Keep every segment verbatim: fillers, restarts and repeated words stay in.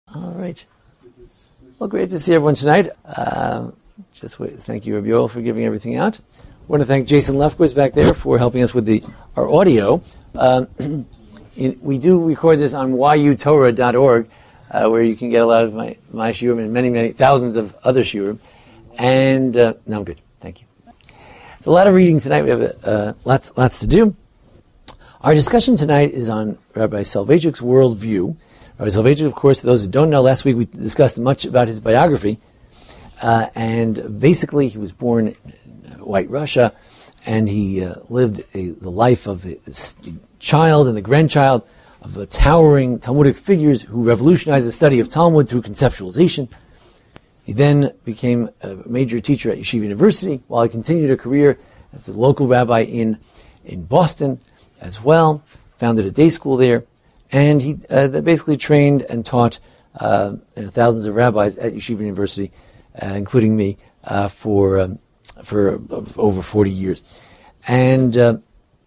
All right. Well, great to see everyone tonight. Uh, just wait, thank you, Rabbi Yoel, for giving everything out. I want to thank Jason Lefkowitz back there for helping us with the our audio. Uh, in, we do record this on y u torah dot org, uh, where you can get a lot of my, my shiurim and many, many thousands of other shiurim. And, uh, no, I'm good. Thank you. It's a lot of reading tonight. We have uh, lots, lots to do. Our discussion tonight is on Rabbi Soloveitchik's worldview. Rabbi Soloveitchik, of course, for those who don't know, last week we discussed much about his biography. Uh, and basically, he was born in White Russia, and he uh, lived a, the life of the, the child and the grandchild of uh, towering Talmudic figures who revolutionized the study of Talmud through conceptualization. He then became a major teacher at Yeshiva University, while he continued a career as a local rabbi in, in Boston as well, founded a day school there. And he uh, basically trained and taught uh, you know, thousands of rabbis at Yeshiva University, uh, including me, uh, for um, for uh, over forty years. And uh,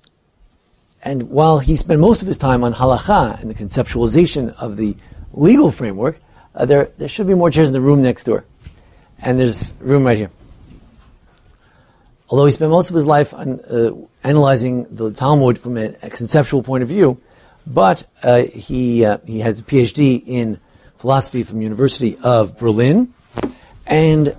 and while he spent most of his time on halakha and the conceptualization of the legal framework, uh, there there should be more chairs in the room next door, and there's room right here. Although he spent most of his life on uh, analyzing the Talmud from a, a conceptual point of view. But uh, he uh, he has a P H D in philosophy from University of Berlin, and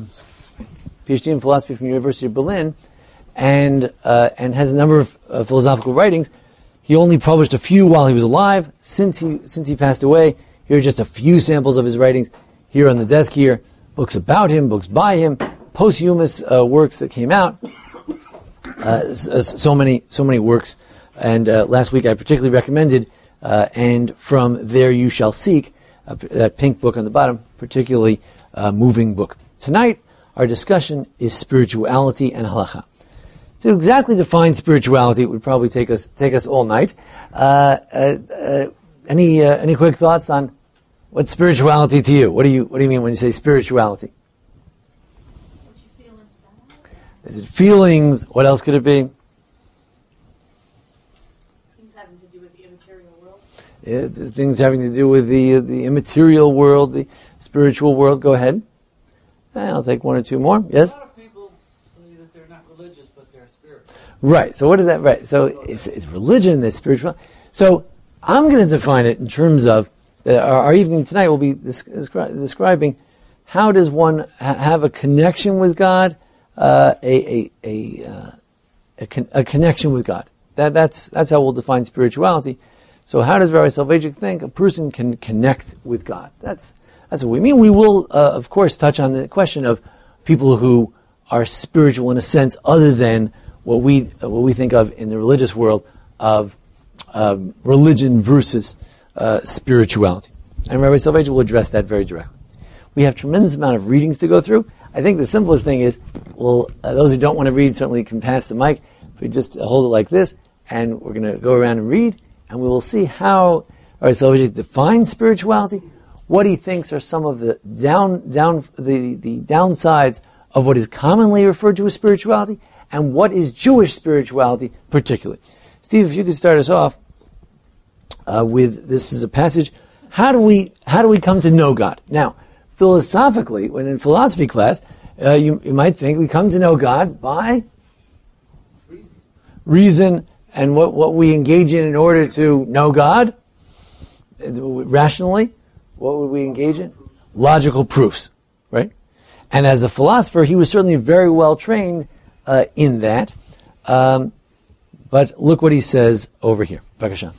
P H D in philosophy from University of Berlin, and uh, and has a number of uh, philosophical writings. He only published a few while he was alive. Since he since he passed away, here are just a few samples of his writings here on the desk. Here, books about him, books by him, posthumous uh, works that came out. Uh, so, so many so many works. And uh, last week I particularly recommended, uh, and from There You Shall Seek, uh, that pink book on the bottom, particularly uh, moving book. Tonight, our discussion is spirituality and halakha. To exactly define spirituality, it would probably take us take us all night. Uh, uh, uh, any uh, any quick thoughts on what's spirituality to you? What do you what do you mean when you say spirituality? What you feel inside. Is it feelings? What else could it be? Uh, things having to do with the uh, the immaterial world, the spiritual world. Go ahead. And I'll take one or two more. Yes? A lot of people say that they're not religious, but they're spiritual. Right. So what is that? Right. So it's, it's religion, it's spiritual. So I'm going to define it in terms of, uh, our, our evening tonight will be this, descri- describing how does one ha- have a connection with God, uh, a a a, uh, a, con- a connection with God. That that's that's how we'll define spirituality. So how does Rabbi Soloveitchik think a person can connect with God? That's that's what we mean. We will, uh, of course, touch on the question of people who are spiritual in a sense other than what we uh, what we think of in the religious world of um, religion versus uh, spirituality. And Rabbi Soloveitchik will address that very directly. We have a tremendous amount of readings to go through. I think the simplest thing is, well, uh, those who don't want to read certainly can pass the mic. If we just hold it like this, and we're going to go around and read. And we will see how Rabbi Soloveitchik defines spirituality, what he thinks are some of the down, down, the, the downsides of what is commonly referred to as spirituality, and what is Jewish spirituality particularly. Steve, if you could start us off uh, with, this is a passage, how do we how do we come to know God? Now, philosophically, when in philosophy class, uh, you, you might think we come to know God by Reason. reason. And what, what we engage in in order to know God, rationally, what would we engage in? Logical proofs, right? And as a philosopher, he was certainly very well trained uh, in that. Um, but look what he says over here. Bakashan.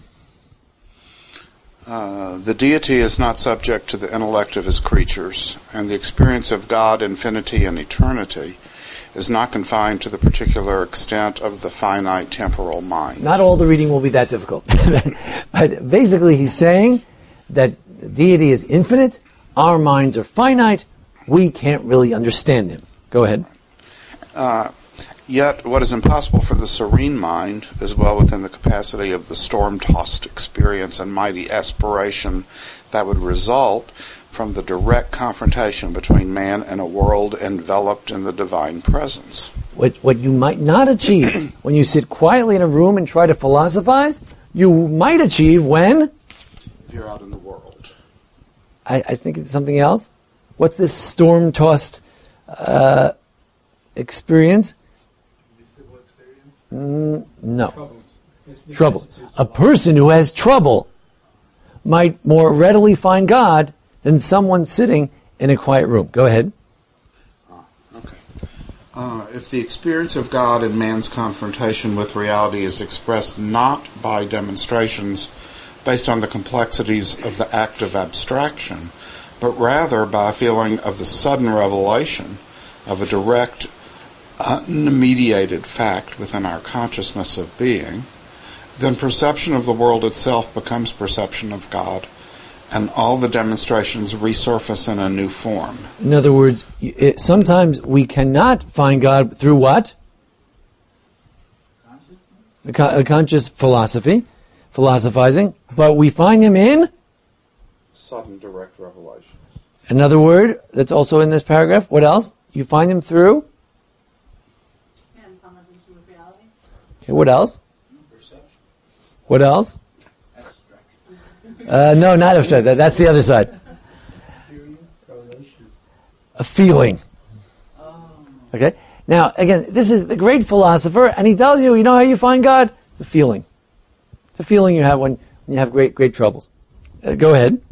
Uh, the deity is not subject to the intellect of his creatures, and the experience of God, infinity, and eternity is not confined to the particular extent of the finite temporal mind. Not all the reading will be that difficult. But basically he's saying that deity is infinite, our minds are finite, we can't really understand him. Go ahead. Uh, yet what is impossible for the serene mind is well within the capacity of the storm-tossed experience and mighty aspiration that would result from the direct confrontation between man and a world enveloped in the divine presence. What what you might not achieve when you sit quietly in a room and try to philosophize, you might achieve when? If you're out in the world. I, I think it's something else. What's this storm-tossed uh, experience? Mystical experience? Mm, no. Trouble. Trouble. A person who has trouble might more readily find God than someone sitting in a quiet room. Go ahead. Oh, okay. Uh, if the experience of God in man's confrontation with reality is expressed not by demonstrations based on the complexities of the act of abstraction, but rather by a feeling of the sudden revelation of a direct, unmediated fact within our consciousness of being, then perception of the world itself becomes perception of God, and all the demonstrations resurface in a new form. In other words, it, sometimes we cannot find God through what? A, co- a conscious philosophy, philosophizing, but we find Him in? Sudden direct revelation. Another word that's also in this paragraph. What else? You find Him through? And confrontation with reality. Okay, what else? Perception. What else? Abstraction. Uh, no, not abstract. That, that's the other side. Experience. Revelation. A feeling. Okay? Now, again, this is the great philosopher, and he tells you, you know how you find God? It's a feeling. It's a feeling you have when, when you have great, great troubles. Uh, go ahead.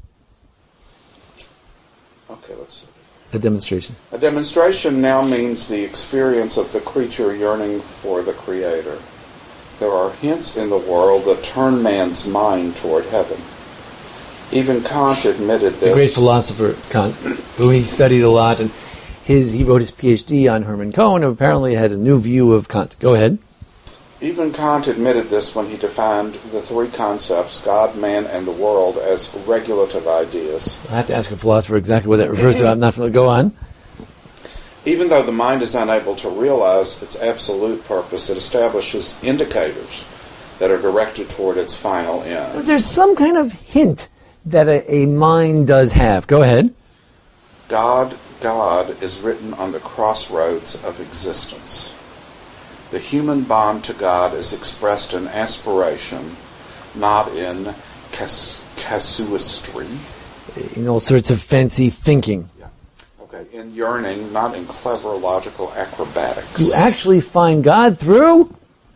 Okay, let's see. A demonstration. A demonstration now means the experience of the creature yearning for the Creator. There are hints in the world that turn man's mind toward heaven. Even Kant admitted this. The great philosopher Kant, who he studied a lot, and his he wrote his P H D on Hermann Cohen, and apparently had a new view of Kant. Go ahead. Even Kant admitted this when he defined the three concepts, God, man, and the world, as regulative ideas. I have to ask a philosopher exactly what that refers to. I'm not going to go on. Even though the mind is unable to realize its absolute purpose, it establishes indicators that are directed toward its final end. But there's some kind of hint that a, a mind does have. Go ahead. God, God is written on the crossroads of existence. The human bond to God is expressed in aspiration, not in cas- casuistry. In all sorts of fancy thinking. Yeah. Okay. In yearning, not in clever logical acrobatics. You actually find God through?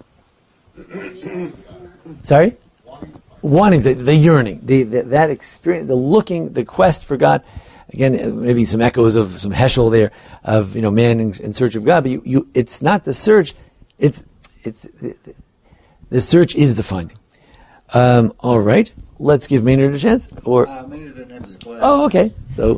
Sorry? Wanting, the, the yearning, the, the, that experience, the looking, the quest for God. Again, maybe some echoes of some Heschel there, of, you know, man in, in search of God. But you, you, it's not the search. It's, it's, the, the search is the finding. Um, all right. Let's give Maynard a chance. Or Uh, Maynard didn't have his glass. oh, okay. So,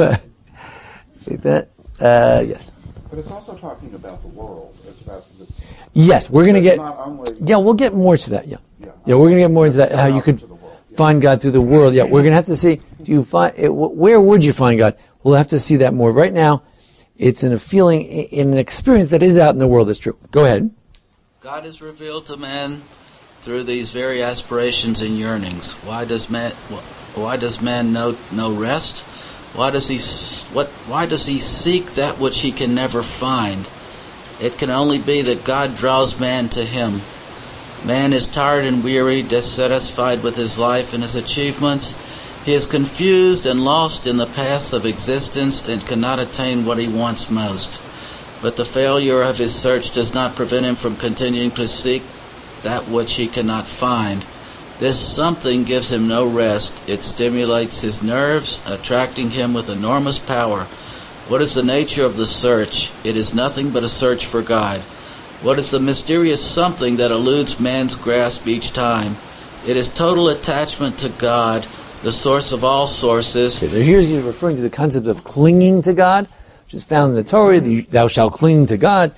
take that. Uh, yes. But it's also talking about the world. It's about the, Yes, we're going to it's get. not only, Yeah, we'll get more to that. Yeah, yeah, yeah, we're going to get more into that. How you could to the world. Yeah. find God through the world. Yeah, we're going to have to see. Do you find it, where would you find God? We'll have to see that more. Right now, it's in a feeling, in an experience that is out in the world. That's true. Go ahead. God is revealed to man through these very aspirations and yearnings. Why does man? Why does man know no rest? Why does he? What? Why does he seek that which he can never find? It can only be that God draws man to him. Man is tired and weary, dissatisfied with his life and his achievements. He is confused and lost in the paths of existence and cannot attain what he wants most. But the failure of his search does not prevent him from continuing to seek that which he cannot find. This something gives him no rest. It stimulates his nerves, attracting him with enormous power. What is the nature of the search? It is nothing but a search for God. What is the mysterious something that eludes man's grasp each time? It is total attachment to God, the source of all sources. Okay, so here he's referring to the concept of clinging to God, which is found in the Torah. The, Thou shalt cling to God,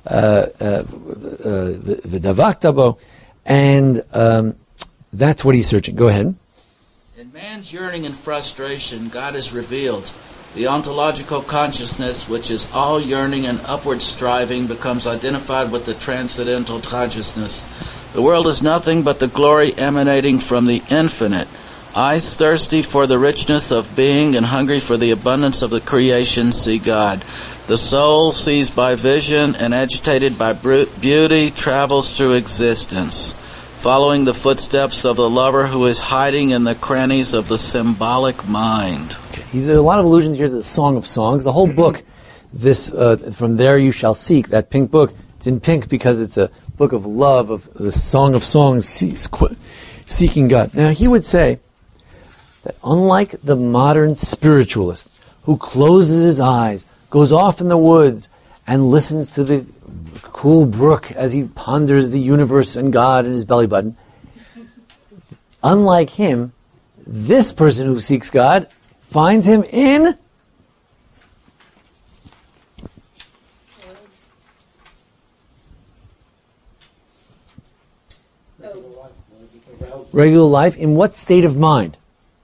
v'davaktabo, uh, uh, and um, that's what he's searching. Go ahead. In man's yearning and frustration, God is revealed. The ontological consciousness, which is all yearning and upward striving, becomes identified with the transcendental consciousness. The world is nothing but the glory emanating from the infinite. Eyes thirsty for the richness of being and hungry for the abundance of the creation see God. The soul, seized by vision and agitated by beauty, travels through existence. following the footsteps of the lover who is hiding in the crannies of the symbolic mind. There's a lot of allusions here to the Song of Songs. The whole book, this uh, From There You Shall Seek, that pink book, it's in pink because it's a book of love, of the Song of Songs, seeking God. Now, he would say that unlike the modern spiritualist who closes his eyes, goes off in the woods, and listens to the cool brook as he ponders the universe and God in his belly button, unlike him, this person who seeks God finds him in regular life. In what state of mind?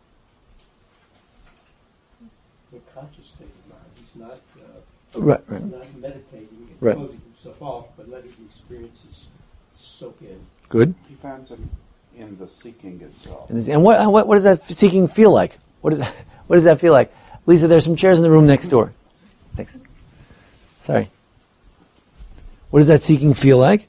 The conscious state of mind. He's not, uh, Right, right. he's not meditating and Right. closing himself off, but letting the experiences soak in. Good. He finds him in the seeking itself. And, this, and what, what what does that seeking feel like? What does that, what does that feel like? Lisa, there's some chairs in the room next door. Thanks. Sorry. What does that seeking feel like?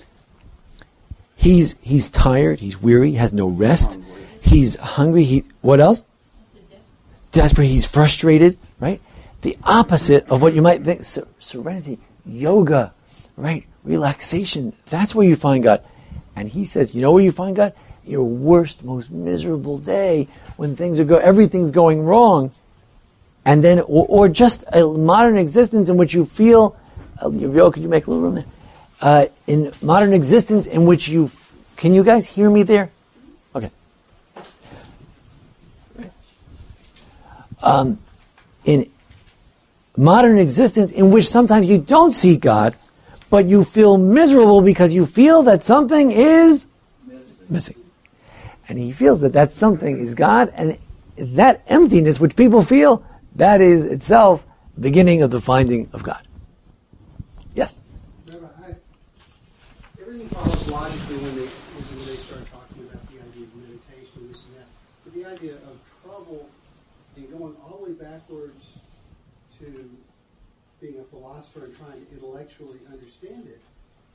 He's he's tired. He's weary. Has no rest. Hungry. He's hungry. He what else? Desperate. He's frustrated. Right. The opposite of what you might think. Ser- serenity, yoga, right? Relaxation. That's where you find God. And he says, you know where you find God? Your worst, most miserable day when things are go, everything's going wrong, and then, or, or just a modern existence in which you feel. Uh, Yo, could you make a little room there? Uh, in modern existence in which you, f- can you guys hear me there? Okay. Um, in modern existence in which sometimes you don't see God, but you feel miserable because you feel that something is missing. missing. And he feels that that something is God, and that emptiness which people feel, that is itself the beginning of the finding of God. Yes? Remember, I, everything follows logically when they, is when they start talking about the idea of meditation, this and that. But the idea of trouble and going all the way backwards to being a philosopher and trying to intellectually understand it,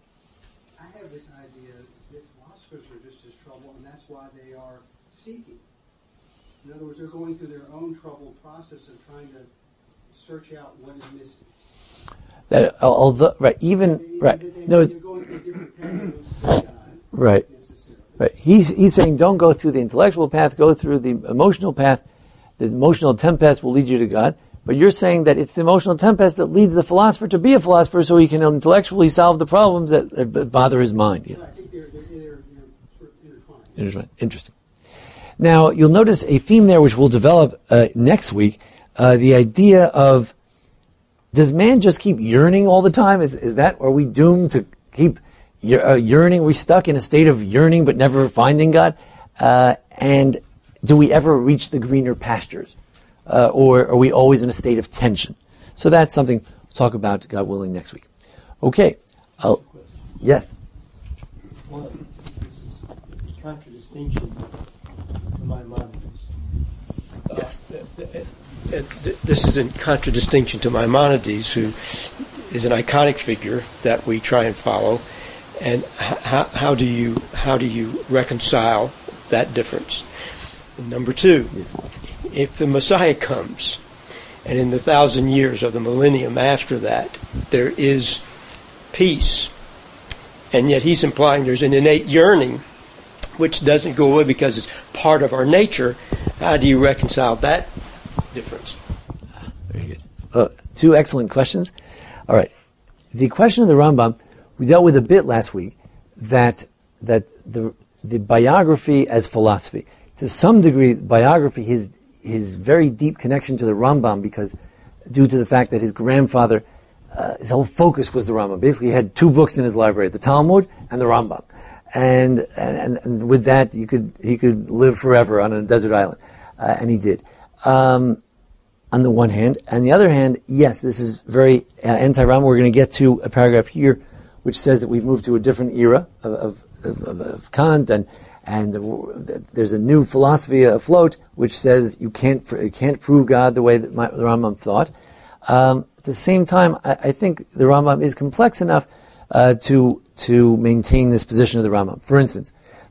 I have this idea that philosophers are just as troubled, and that's why they are seeking. In other words, they're going through their own troubled process of trying to search out what is missing. That although right, even They- right, they- they- no, it's- they're going through a different path. They don't see God right, necessarily. right. He's he's saying don't go through the intellectual path, go through the emotional path. The emotional tempest will lead you to God. But you're saying that it's the emotional tempest that leads the philosopher to be a philosopher, so he can intellectually solve the problems that, that bother his mind. Yes. I think they're, they're, they're, they're sort of intertwined. Interesting. Interesting. Now, you'll notice a theme there which we'll develop uh, next week, uh, the idea of, does man just keep yearning all the time? Is is that, are we doomed to keep uh, yearning? Are we stuck in a state of yearning but never finding God? Uh, and do we ever reach the greener pastures? Uh, or are we always in a state of tension? So that's something we'll talk about, God willing, next week. Okay. I'll, yes? One, this is contradistinction to Maimonides. Yes. Uh, th- th- th- this is in contradistinction to Maimonides, who is an iconic figure that we try and follow. And h- how, how do you how do you reconcile that difference? And number two, Yes. if the Messiah comes, and in the thousand years or the millennium after that, there is peace, and yet he's implying there's an innate yearning which doesn't go away because it's part of our nature, how do you reconcile that difference? Very good. Uh, two excellent questions. All right. The question of the Rambam, we dealt with a bit last week, that that the the biography as philosophy. To some degree, biography, his his very deep connection to the Rambam, because due to the fact that his grandfather, uh, his whole focus was the Rambam. Basically, he had two books in his library, the Talmud and the Rambam. And and, and with that, you could he could live forever on a desert island. Uh, and he did. Um, on the one hand. On the other hand, yes, this is very uh, anti-Rambam. We're going to get to a paragraph here which says that we've moved to a different era of, of, of, of Kant, and and there's a new philosophy afloat which says you can't you can't prove God the way that my, the Rambam thought. Um, at the same time, I, I think the Rambam is complex enough uh, to to maintain this position of the Rambam. For instance,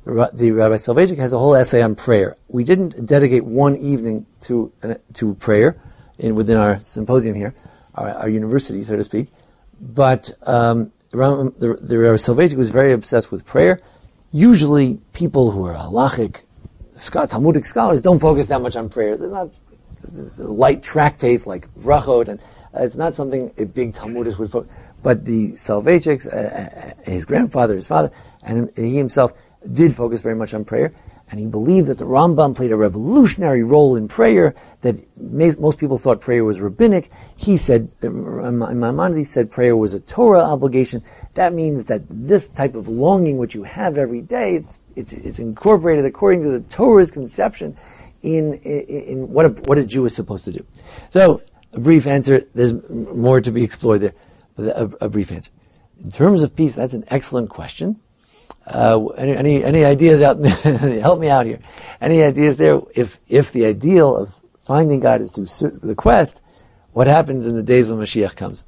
The, Ra- the Rabbi Soloveitchik has a whole essay on prayer. We didn't dedicate one evening to uh, to prayer in within our symposium here, our, our university, so to speak. But um, the, the, the Rabbi Soloveitchik was very obsessed with prayer. Usually, people who are halachic, Talmudic scholars don't focus that much on prayer. They're not light tractates like Vrachot, and uh, it's not something a big Talmudist would focus. But the Soloveitchiks, uh, his grandfather, his father, and he himself did focus very much on prayer, and he believed that the Rambam played a revolutionary role in prayer, that most people thought prayer was rabbinic. He said, in Maimonides, said prayer was a Torah obligation. That means that this type of longing which you have every day, it's it's, it's incorporated according to the Torah's conception in, in, in what, a, what a Jew is supposed to do. So, a brief answer, there's more to be explored there, but a, a brief answer. In terms of peace, that's an excellent question. Uh, any, any, any ideas out there? Help me out here. Any ideas there? If, if the ideal of finding God is through the quest, what happens in the days when Mashiach comes?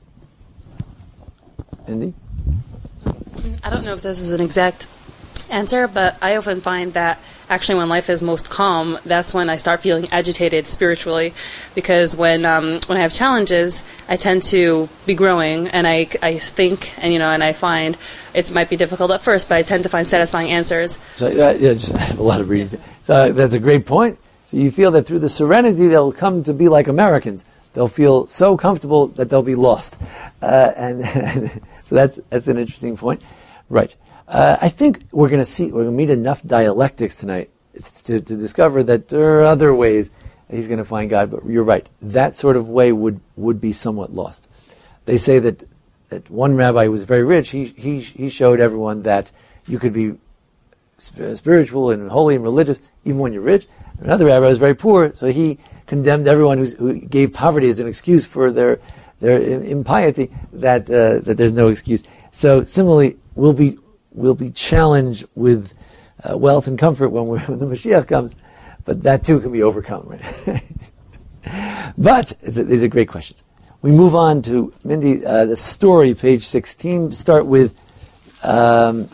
Indy? I don't know if this is an exact answer, but I often find that actually when life is most calm, that's when I start feeling agitated spiritually, because when um, when I have challenges, I tend to be growing, and I, I think, and you know, and I find it might be difficult at first, but I tend to find satisfying answers. So, uh, yeah, just, I have a lot of reading. So uh, that's a great point. So you feel that through the serenity, they'll come to be like Americans. They'll feel so comfortable that they'll be lost. Uh, and, and so that's that's an interesting point. Right. Uh, I think we're going to see, we're going to meet enough dialectics tonight to, to discover that there are other ways he's going to find God. But you're right. That sort of way would, would be somewhat lost. They say that, that one rabbi who was very rich, he, he, he showed everyone that you could be spiritual and holy and religious even when you're rich. Another rabbi was very poor, so he condemned everyone who's, who gave poverty as an excuse for their, their impiety, that, uh, that there's no excuse. So similarly, we'll be, we'll be challenged with uh, wealth and comfort when, we're, when the Mashiach comes, but that too can be overcome, right? But it's a, these are great questions. We move on to Mindy, uh, the story, page sixteen. To start with, um,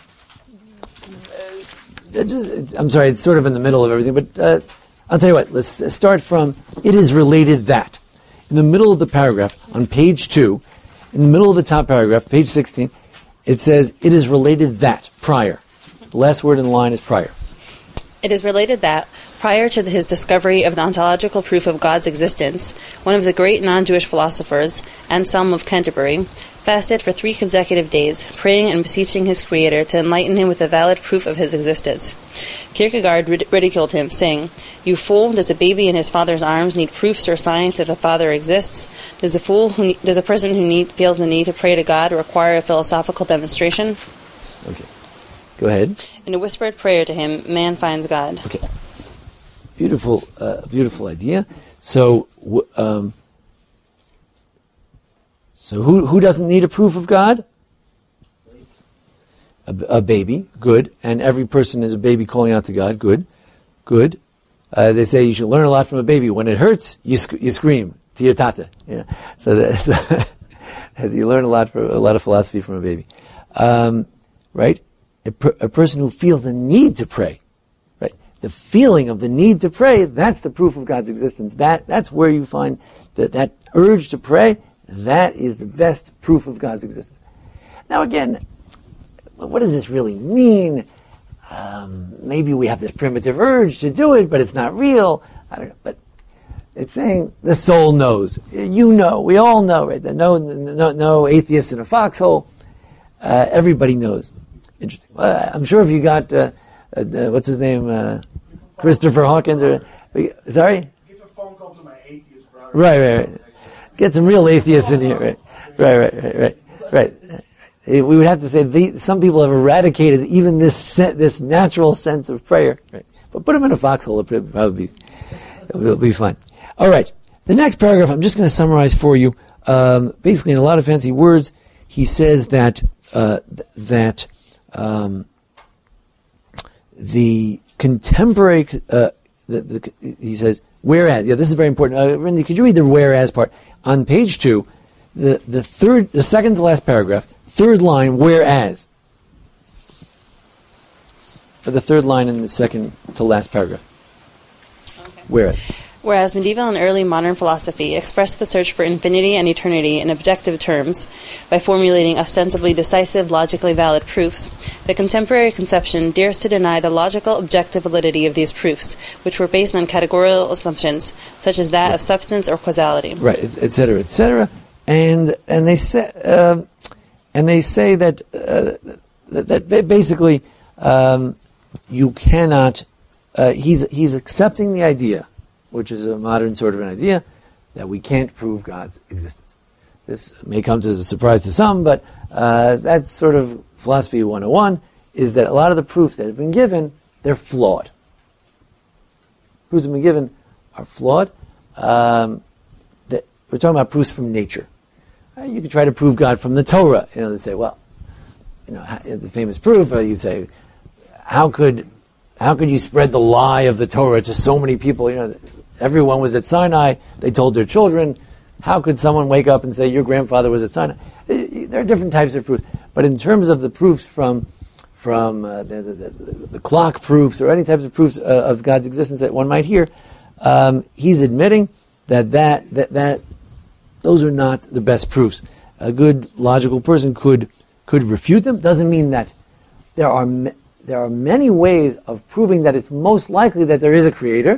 uh, just, I'm sorry, it's sort of in the middle of everything, but uh, I'll tell you what. Let's start from "It is related that." In the middle of the paragraph on page two, in the middle of the top paragraph, page sixteen. It says, it is related that, prior. The last word in the line is prior. It is related that, prior to his discovery of the ontological proof of God's existence, one of the great non-Jewish philosophers, Anselm of Canterbury, fasted for three consecutive days, praying and beseeching his Creator to enlighten him with a valid proof of his existence. Kierkegaard rid- ridiculed him, saying, "You fool, does a baby in his father's arms need proofs or signs that the father exists? Does a fool who ne- does a person who need, feels the need to pray to God require a philosophical demonstration?" Okay. Go ahead. In a whispered prayer to him, man finds God. Okay. Beautiful, uh, beautiful idea. So, um, so who who doesn't need a proof of God? A, a baby, good. And every person is a baby calling out to God, good, good. Uh, they say you should learn a lot from a baby. When it hurts, you sc- you scream to your tata. Yeah. So that, you learn a lot from a lot of philosophy from a baby, um, right? A, per, a person who feels the need to pray, right? The feeling of the need to pray, that's the proof of God's existence. That that's where you find that that urge to pray. That is the best proof of God's existence. Now again, what does this really mean? Um, maybe we have this primitive urge to do it, but it's not real. I don't know. But it's saying the soul knows. You know. We all know, right? That no, no, no atheist in a foxhole. Uh, everybody knows. Interesting. Well, I'm sure if you got uh, uh, what's his name, uh, Christopher Hawkins, or sorry. Give a phone call to my atheist brother. Right, right, right. Get some real atheists in here, right? Right, right, right, right, right. We would have to say the, some people have eradicated even this se- this natural sense of prayer. Right? But put them in a foxhole, it'll probably be it'll be fine. All right, the next paragraph I'm just going to summarize for you. Um, basically, in a lot of fancy words, he says that uh, th- that um, the contemporary uh, the, the, he says whereas yeah this is very important. Uh, Randy, could you read the whereas part on page two? The the third the second to last paragraph. Third line, whereas. the third line in the second to last paragraph. Okay. Whereas, Whereas medieval and early modern philosophy expressed the search for infinity and eternity in objective terms by formulating ostensibly decisive, logically valid proofs, the contemporary conception dares to deny the logical, objective validity of these proofs, which were based on categorical assumptions, such as that of substance or causality. right, et cetera, et cetera. And and they say uh, and they say that uh, that, that basically um, you cannot. Uh, he's he's accepting the idea, which is a modern sort of an idea, that we can't prove God's existence. This may come as a surprise to some, but uh, that's sort of philosophy one oh one, is that a lot of the proofs that have been given, they're flawed. Proofs that have been given are flawed. Um, that, we're talking about proofs from nature. Uh, you could try to prove God from the Torah. You know, they say, well, you know, the famous proof, uh, you say, how could how could you spread the lie of the Torah to so many people? You know, everyone was at Sinai. They told their children. How could someone wake up and say your grandfather was at Sinai? There are different types of proofs, but in terms of the proofs from from uh, the, the, the, the clock proofs or any types of proofs uh, of God's existence that one might hear, um, he's admitting that that that that those are not the best proofs. A good logical person could could refute them. Doesn't mean that there are me, there are many ways of proving that it's most likely that there is a creator,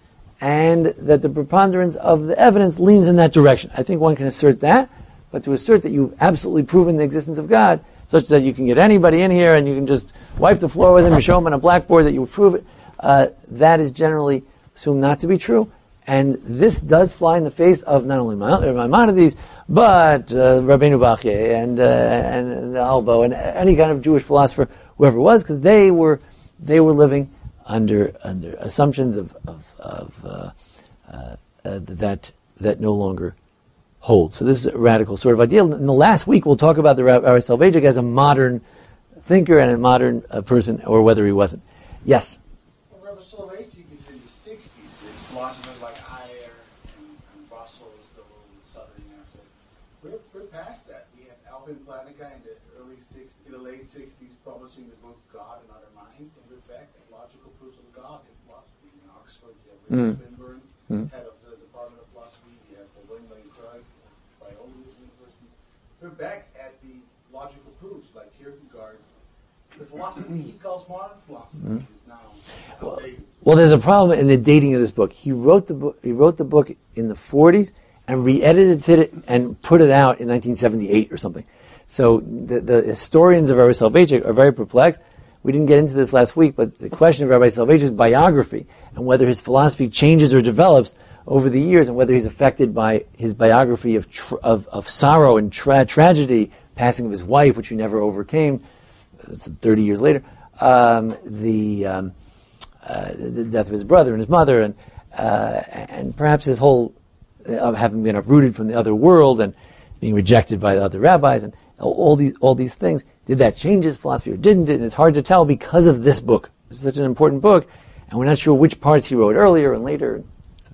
and that the preponderance of the evidence leans in that direction. I think one can assert that, but to assert that you've absolutely proven the existence of God, such that you can get anybody in here and you can just wipe the floor with him and show him on a blackboard that you would prove it, uh, that is generally assumed not to be true. And this does fly in the face of not only Maimonides, but uh, Rabbeinu Bachye and uh, and Albo and any kind of Jewish philosopher, whoever it was, because they were they were living under under assumptions of of, of uh, uh, uh, that that no longer hold. So this is a radical sort of idea. In the last week, we'll talk about the Rabbi Soloveitchik as a modern thinker and a modern uh, person, or whether he wasn't. Yes. Well, Rabbi Soloveitchik is in the sixties, with philosophers like Ayer and, and Russell is still in the southern after. We're, we're past that. We have Alvin Plantinga in the early sixties, in the late sixties, publishing the book God and Other Minds, and we're back at logical proofs of God in philosophy. In Oxford, you have Richard mm. Swinburne, mm. head of the Department of Philosophy. You have William Lane Craig, Biola University. We're back at the logical proofs, like Kierkegaard. The philosophy he calls modern philosophy mm. is now outdated. Well, there's a problem in the dating of this book. He wrote the book. He wrote the book in the forties and re-edited it and put it out in nineteen seventy-eight or something. So the, the historians of Rabbi Soloveitchik are very perplexed. We didn't get into this last week, but the question of Rabbi Soloveitchik's biography and whether his philosophy changes or develops over the years, and whether he's affected by his biography of tr- of, of sorrow and tra- tragedy, passing of his wife, which he never overcame. It's thirty years later. Um, the, um, uh, the death of his brother and his mother, and uh, and perhaps his whole uh, having been uprooted from the other world and being rejected by the other rabbis, and all these all these things. Did that change his philosophy or didn't it? And it's hard to tell because of this book. It's such an important book, and we're not sure which parts he wrote earlier and later.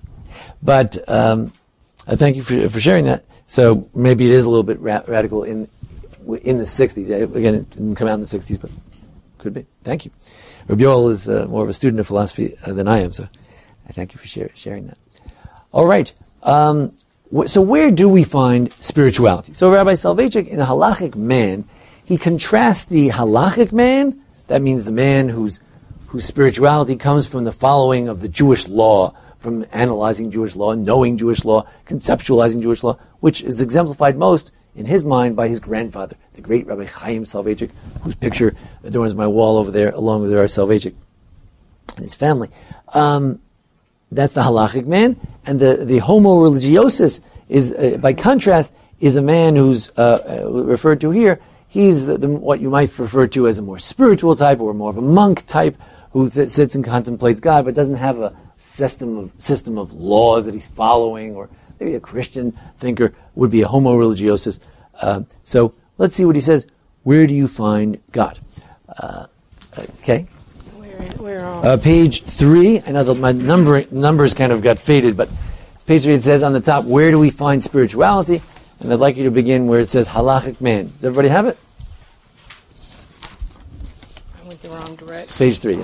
But um, I thank you for, for sharing that. So maybe it is a little bit ra- radical in in the sixties. Again, it didn't come out in the sixties, but could be. Thank you. Rabbi Yoel is uh, more of a student of philosophy uh, than I am, so I thank you for share, sharing that. All right. Um, wh- so where do we find spirituality? So Rabbi Soloveitchik, in a halachic man, he contrasts the halachic man, that means the man whose whose spirituality comes from the following of the Jewish law, from analyzing Jewish law, knowing Jewish law, conceptualizing Jewish law, which is exemplified most in his mind by his grandfather, the great Rabbi Chaim Soloveitchik, whose picture adorns my wall over there, along with Rabbi Soloveitchik and his family. Um, that's the halachic man, and the, the homo religiosus is, uh, by contrast, is a man who's uh, uh, referred to here. He's the, the, what you might refer to as a more spiritual type, or more of a monk type, who th- sits and contemplates God, but doesn't have a system of system of laws that he's following, or maybe a Christian thinker would be a homo religiosus. Uh, so let's see what he says. Where do you find God? Uh, okay. Where? Where on? Uh, page three. I know that my number numbers kind of got faded, but page three, it says on the top, where do we find spirituality? And I'd like you to begin where it says halachic man. Does everybody have it? I went the wrong wrong direction. Page three.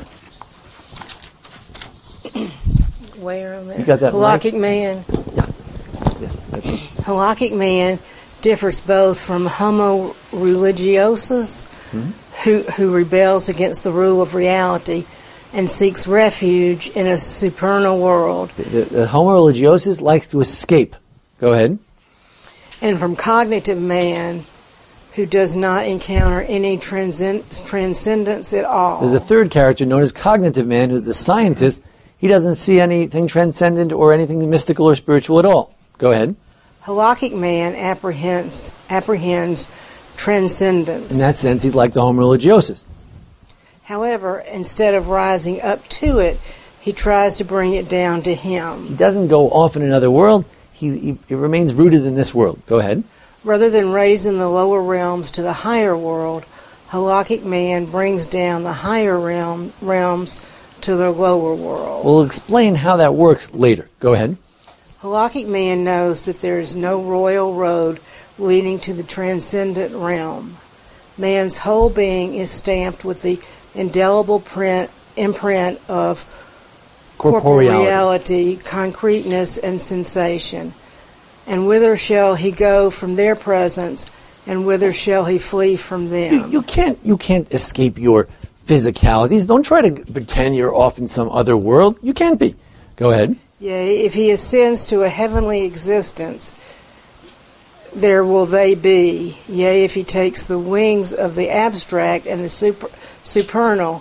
Where on there? You got that Halakhic mic? man. Yeah, that's it. Halakhic man differs both from homo religiosus, Mm-hmm. who, who rebels against the rule of reality and seeks refuge in a supernal world, The, the, the homo religiosus likes to escape. Go ahead. and from cognitive man, who does not encounter any transcend, transcendence at all. There's a third character known as cognitive man, who's the scientist. He doesn't see anything transcendent or anything mystical or spiritual at all. Go ahead. Halakhic man apprehends apprehends transcendence. In that sense, he's like the homo religiosus. However, instead of rising up to it, he tries to bring it down to him. He doesn't go off in another world. He, he, he remains rooted in this world. Go ahead. Rather than raising the lower realms to the higher world, Halakhic man brings down the higher realm, realms to the lower world. We'll explain how that works later. Go ahead. Halakhic man knows that there is no royal road leading to the transcendent realm. Man's whole being is stamped with the indelible print, imprint of corporeality, concreteness, and sensation. And whither shall he go from their presence, and whither shall he flee from them? You, you can't you can't escape your physicalities. Don't try to pretend you're off in some other world. You can't be. Go ahead. Yea, if he ascends to a heavenly existence, there will they be. Yea, if he takes the wings of the abstract and the super, supernal,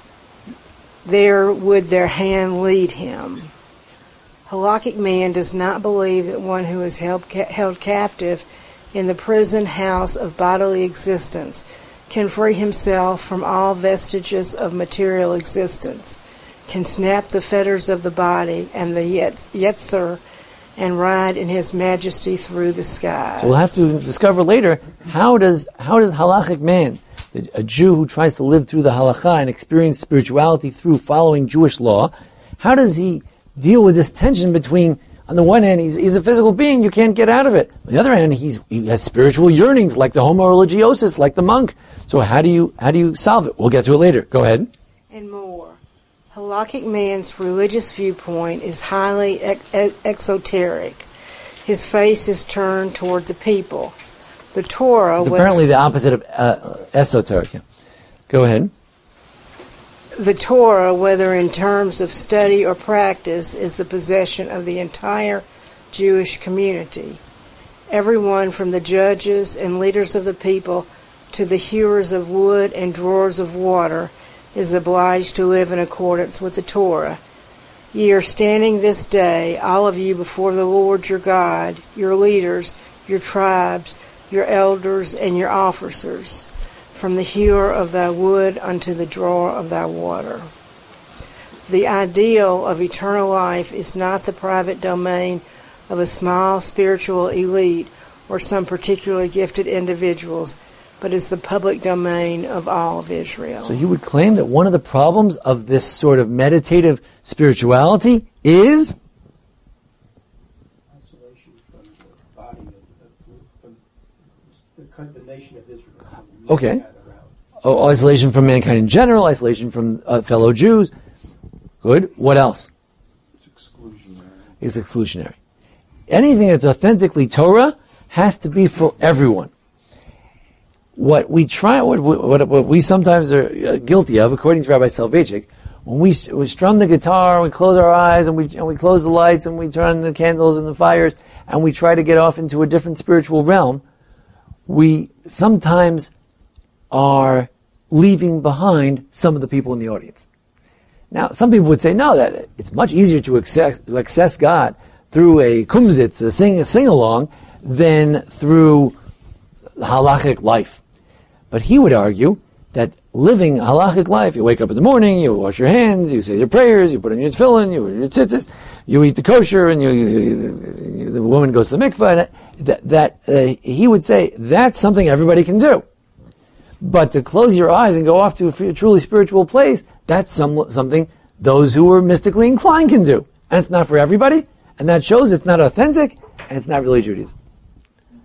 there would their hand lead him. Halakhic man does not believe that one who is held, ca- held captive in the prison house of bodily existence can free himself from all vestiges of material existence, can snap the fetters of the body and the yetz- Yetzer, and ride in his majesty through the skies. So we'll have to discover later, how does how does halakhic man, a Jew who tries to live through the halakha and experience spirituality through following Jewish law, how does he deal with this tension between, on the one hand, he's, he's a physical being, you can't get out of it. On the other hand, he's, he has spiritual yearnings, like the homo religiosus, like the monk. So how do you how do you solve it? We'll get to it later. Go ahead. And more. Halakhic man's religious viewpoint is highly ex- ex- exoteric. His face is turned toward the people. The Torah... It's apparently the opposite of uh, esoteric. Go ahead. The Torah, whether in terms of study or practice, is the possession of the entire Jewish community. Everyone from the judges and leaders of the people to the hewers of wood and drawers of water is obliged to live in accordance with the Torah. Ye are standing this day, all of you, before the Lord your God, your leaders, your tribes, your elders, and your officers, from the hewer of thy wood unto the drawer of thy water. The ideal of eternal life is not the private domain of a small spiritual elite or some particularly gifted individuals, but is the public domain of all of Israel. So he would claim that one of the problems of this sort of meditative spirituality is isolation from the body of, of, from the, con- the nation of Israel. okay. Oh, isolation from mankind in general, isolation from uh, fellow Jews. Good. What else? It's exclusionary. It's exclusionary. Anything that's authentically Torah has to be for everyone. What we try, what, what, what we sometimes are guilty of, according to Rabbi Soloveitchik, when we, we strum the guitar, we close our eyes, and we and we close the lights, and we turn the candles and the fires, and we try to get off into a different spiritual realm, we sometimes are leaving behind some of the people in the audience. Now, some people would say, no, that it's much easier to access, to access God through a kumzitz, a sing, a sing-along, than through halachic life. But he would argue that living a halachic life, you wake up in the morning, you wash your hands, you say your prayers, you put on your tefillin, you wear your tzitzis, you eat the kosher, and you, you, you, the woman goes to the mikveh. That, that uh, he would say that's something everybody can do. But to close your eyes and go off to a truly spiritual place, that's some, something those who are mystically inclined can do. And it's not for everybody, and that shows it's not authentic, and it's not really Judaism.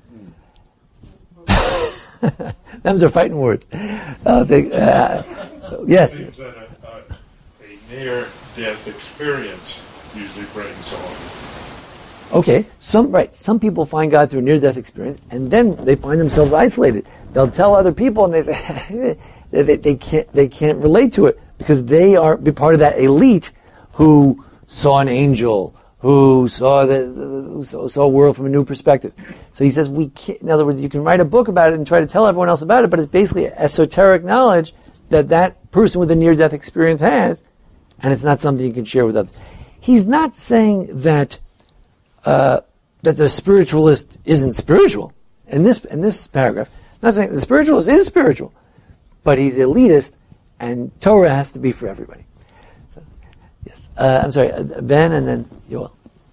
Them's are fighting words. Uh, they, uh, Yes. It seems that a, a, a near-death experience usually brings on. Okay, some right. Some people find God through a near-death experience, and then they find themselves isolated. They'll tell other people, and they say they, they can't they can't relate to it because they are be part of that elite who saw an angel, who saw the who saw, saw a world from a new perspective. So he says we can't. In other words, you can write a book about it and try to tell everyone else about it, but it's basically esoteric knowledge that that person with a near-death experience has, and it's not something you can share with others. He's not saying that. Uh, that the spiritualist isn't spiritual in this in this paragraph. I'm not saying the spiritualist is spiritual, but he's elitist, and Torah has to be for everybody. So, yes, uh, I'm sorry, uh, Ben, and then Yoel.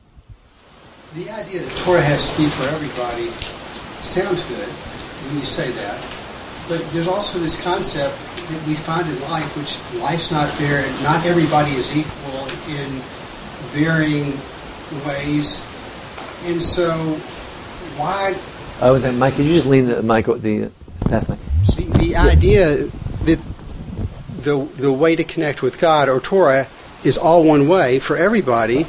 The idea that Torah has to be for everybody sounds good when you say that, but there's also this concept that we find in life, which life's not fair, and not everybody is equal in varying ways. And so, why? I was saying, Mike, could you just lean the mic, the pass mic? The, the idea that the the way to connect with God or Torah is all one way for everybody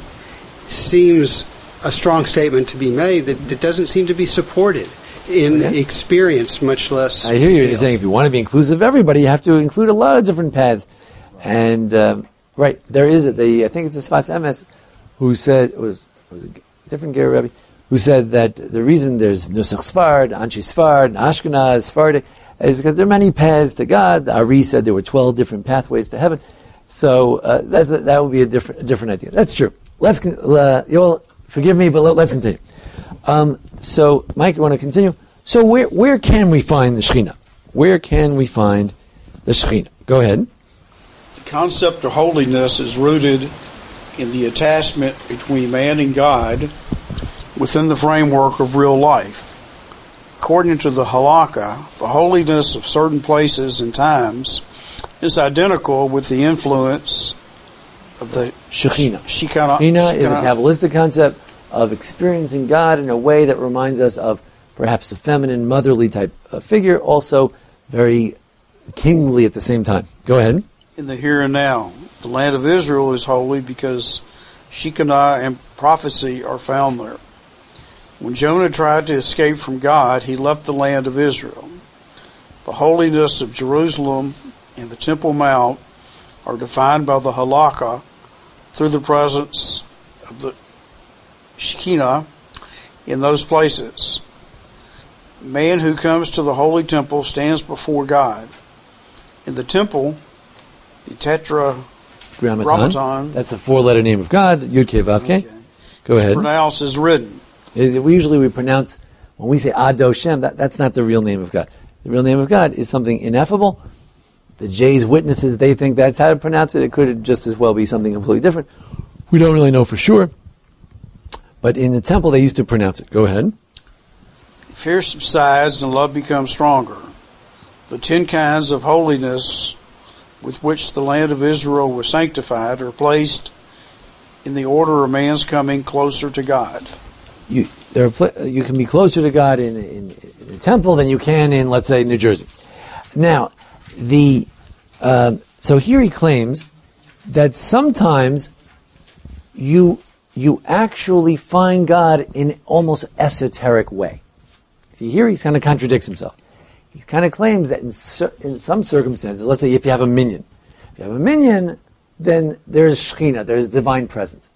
seems a strong statement to be made that, that doesn't seem to be supported in okay. experience, much less. I hear you. detail. You're saying if you want to be inclusive of everybody, you have to include a lot of different paths. And um, right there is it. The I think it's a Sfas Emes who said it was it was a different Ger Rebbe who said that the reason there's Nusach Sfard, Anshe Sfard, Ashkenaz, Sephardic is because there are many paths to God. The Ari said there were twelve different pathways to heaven. So uh, that's a, that would be a different a different idea. That's true. Let's uh, you'll forgive me, but let, let's continue. Um, so, Mike, you want to continue? So, where where can we find the Shekhinah? Where can we find the Shekhinah? Go ahead. The concept of holiness is rooted in the attachment between man and God within the framework of real life. According to the Halakha, the holiness of certain places and times is identical with the influence of the Shekhinah. Shekhinah. Shekhinah is a Kabbalistic concept of experiencing God in a way that reminds us of perhaps a feminine, motherly type of figure, also very kingly at the same time. Go ahead. In the here and now, the land of Israel is holy because Shekinah and prophecy are found there. When Jonah tried to escape from God, he left the land of Israel. The holiness of Jerusalem and the Temple Mount are defined by the Halakha through the presence of the Shekinah in those places. Man who comes to the holy temple stands before God. In the temple, the Tetragrammaton, that's the four-letter name of God, Yud Kei Vav Kei. Okay. Go ahead. Pronounced as written. We usually we pronounce, when we say Ado Shem, that, that's not the real name of God. The real name of God is something ineffable. The J's witnesses, they think that's how to pronounce it. It could just as well be something completely different. We don't really know for sure. But in the temple, they used to pronounce it. Go ahead. Fear subsides and love becomes stronger. The ten kinds of holiness with which the land of Israel was sanctified are placed in the order of man's coming closer to God. You there are pl- you can be closer to God in, in, in the temple than you can in, let's say, New Jersey. Now, the uh, so here he claims that sometimes you you actually find God in almost esoteric way. See, here he kind of contradicts himself. He kind of claims that in, cer- in some circumstances, let's say if you have a minion, if you have a minion, then there's Shekhinah, there's divine presence.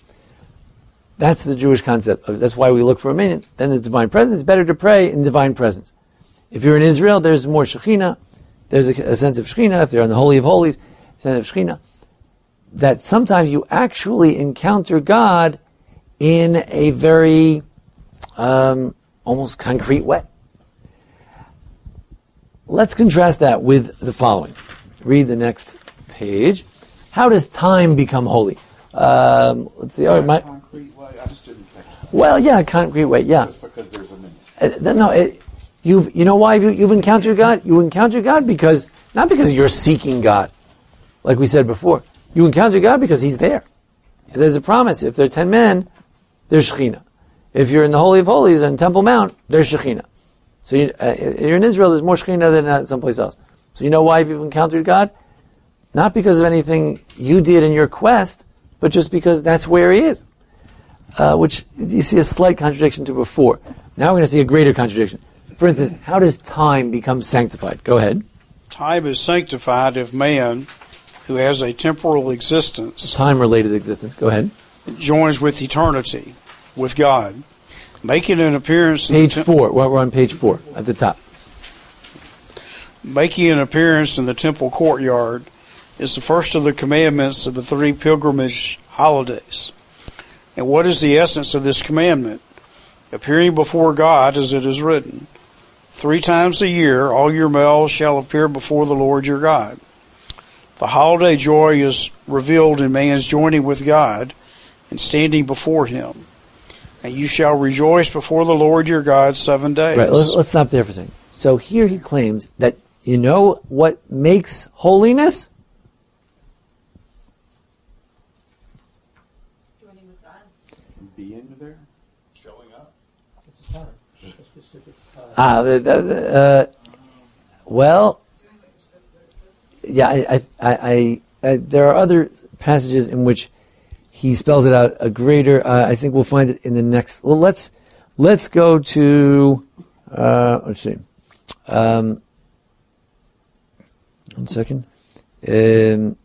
That's the Jewish concept. That's why we look for a minion. Then there's divine presence. It's better to pray in divine presence. If you're in Israel, there's more Shekhinah. There's a, a sense of Shekhinah. If they're in the Holy of Holies, a sense of Shekhinah. That sometimes you actually encounter God in a very um, almost concrete way. Let's contrast that with the following. Read the next page. How does time become holy? Um, let's see. All right, my, concrete way. I just didn't catch that. Well, yeah, concrete way. Yeah. Just because there's a minute. Uh, no, it, you've you know why you, you've encountered God? You encounter God because not because you're seeking God, like we said before. You encounter God because He's there. There's a promise. If there are ten men, there's Shekhinah. If you're in the Holy of Holies on Temple Mount, there's Shekhinah. So you, uh, you're in Israel, there's more Shekhinah than uh, someplace else. So you know why you've encountered God? not because of anything you did in your quest, but just because that's where he is. Uh, which you see a slight contradiction to before. Now we're going to see a greater contradiction. For instance, how does time become sanctified? Go ahead. Time is sanctified if man, who has a temporal existence, time-related existence. Go ahead. Joins with eternity, with God, making an appearance. Page in the te- four. Well, we're on page four at the top. Making an appearance in the temple courtyard is the first of the commandments of the three pilgrimage holidays. And what is the essence of this commandment? Appearing before God, as it is written, three times a year all your males shall appear before the Lord your God. The holiday joy is revealed in man's joining with God and standing before him. And you shall rejoice before the Lord your God seven days. Right, let's, let's stop there for a second. So here he claims that, you know what makes holiness? Joining with God. Being there? Showing up. It's a time. It's a specific time. Ah, the, the, the, uh, well, yeah, I, I, I, I, there are other passages in which he spells it out a greater. Uh, I think we'll find it in the next. Well, let's let's go to. Uh, let's see. Um, one second. Um,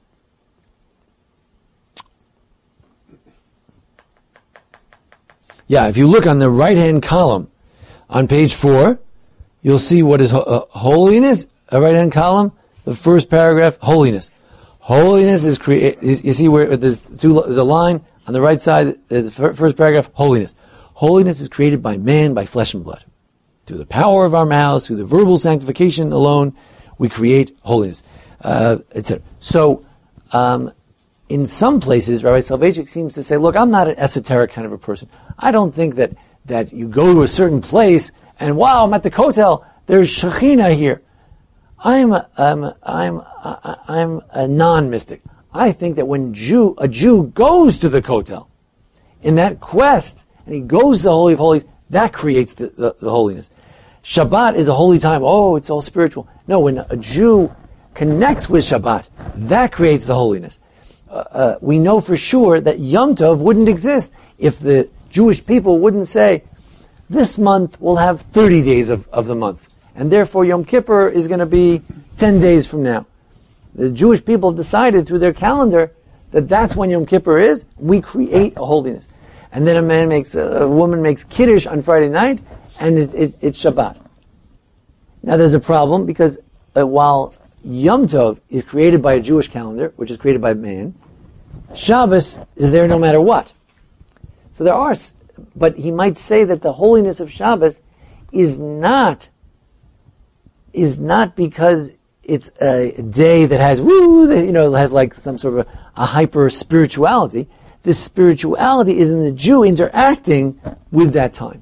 yeah, if you look on the right-hand column on page four, you'll see what is ho- uh, holiness. A right-hand column. The first paragraph, holiness. Holiness is created. You see where there's, two, there's a line on the right side. The first paragraph, holiness. Holiness is created by man, by flesh and blood. Through the power of our mouths, through the verbal sanctification alone, we create holiness, uh, et cetera. So, um, in some places, Rabbi Soloveitchik seems to say, "Look, I'm not an esoteric kind of a person. I don't think that that you go to a certain place and wow, I'm at the Kotel. There's Shekhinah here." I'm a, I'm I'm I'm a non-mystic. I think that when Jew a Jew goes to the Kotel in that quest and he goes to the Holy of Holies, that creates the, the, the holiness. Shabbat is a holy time. Oh, it's all spiritual. No, when a Jew connects with Shabbat, that creates the holiness. Uh, uh, we know for sure that Yom Tov wouldn't exist if the Jewish people wouldn't say, "This month we'll have thirty days of, of the month." And therefore Yom Kippur is going to be ten days from now. The Jewish people have decided through their calendar that that's when Yom Kippur is. We create a holiness. And then a man makes, a woman makes Kiddush on Friday night, and it, it, it's Shabbat. Now there's a problem, because uh, while Yom Tov is created by a Jewish calendar, which is created by man, Shabbos is there no matter what. So there are, but he might say that the holiness of Shabbos is not is not because it's a day that has woo, that, you know, has like some sort of a, a hyper spirituality. This spirituality is in the Jew interacting with that time.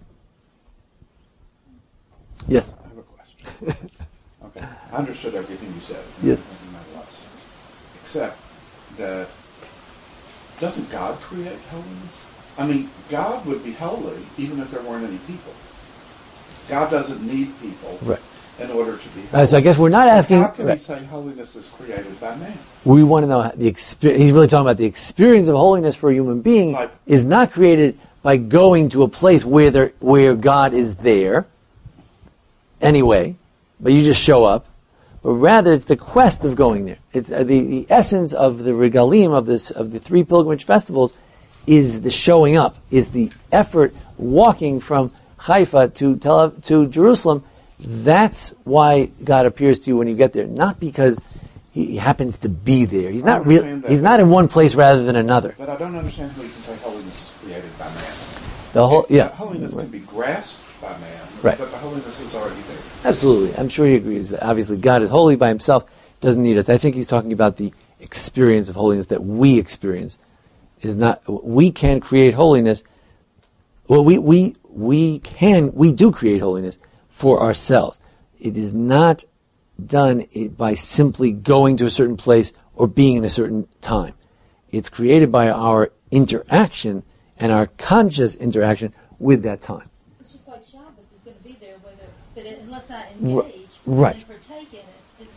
Yes. I have a question. Okay, I understood everything you said. Yes. It made a lot of sense. Except that doesn't God create holiness? I mean, God would be holy even if there weren't any people. God doesn't need people. Right. In order to be holy. All right, so I guess we're not asking. So how can right. we say holiness is created by man? We want to know the experience. He's really talking about the experience of holiness for a human being Like, is not created by going to a place where there, where God is there. Anyway, but you just show up. But rather, it's the quest of going there. It's uh, the, the essence of the regalim of this of the three pilgrimage festivals is the showing up, is the effort walking from Haifa to Tel Aviv, to Jerusalem. That's why God appears to you when you get there, not because He happens to be there. He's not real. He's not in one place rather than another. But I don't understand how you can say holiness is created by man. The whole, yeah, Holiness right. can be grasped by man, Right. but the holiness is already there. Absolutely. I'm sure he agrees. Obviously, God is holy by Himself; doesn't need us. I think he's talking about the experience of holiness that we experience. Is not we can create holiness. Well, we we we can we do create holiness for ourselves. It is not done by simply going to a certain place or being in a certain time. It's created by our interaction and our conscious interaction with that time. It's just like Shabbos is going to be there, whether, but it, unless I engage Right. and partake in it, it's not going to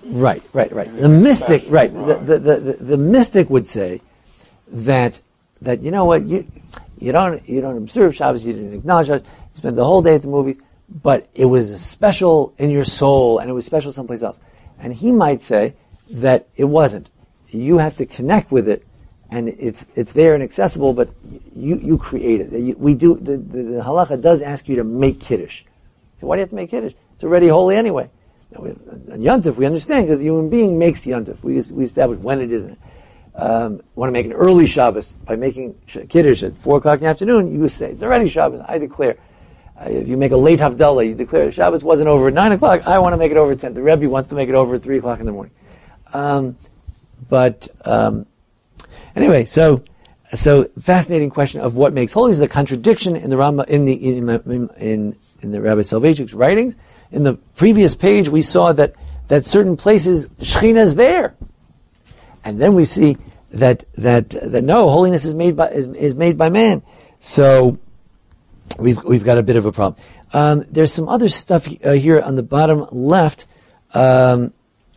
Right, right, right. The mystic, right. The, the, the, the, the mystic would say that, that you know what, you you don't you don't observe Shabbos, you didn't acknowledge Shabbos, you spent the whole day at the movies, but it was special in your soul, and it was special someplace else. And he might say that it wasn't. You have to connect with it, and it's it's there and accessible, but you you create it. You, we do the, the, the halacha does ask you to make kiddush. So why do you have to make kiddush? It's already holy anyway. Now, on Yontif, we understand because the human being makes Yontif. We we establish when it isn't. Um, want to make an early Shabbos by making kiddush at four o'clock in the afternoon? You say it's already Shabbos. I declare. Uh, if you make a late Havdalah, you declare Shabbos wasn't over at nine o'clock. I want to make it over at ten. The Rebbe wants to make it over at three o'clock in the morning. Um, but um, anyway, so so fascinating question of what makes holy is a contradiction in the Rambam in the in in, in, in the Rabbi Soloveitchik's writings. In the previous page, we saw that that certain places Shechina is there, and then we see that that that no holiness is made by is, is made by man. So we've we've got a bit of a problem. Um, there's some other stuff uh, here on the bottom left um,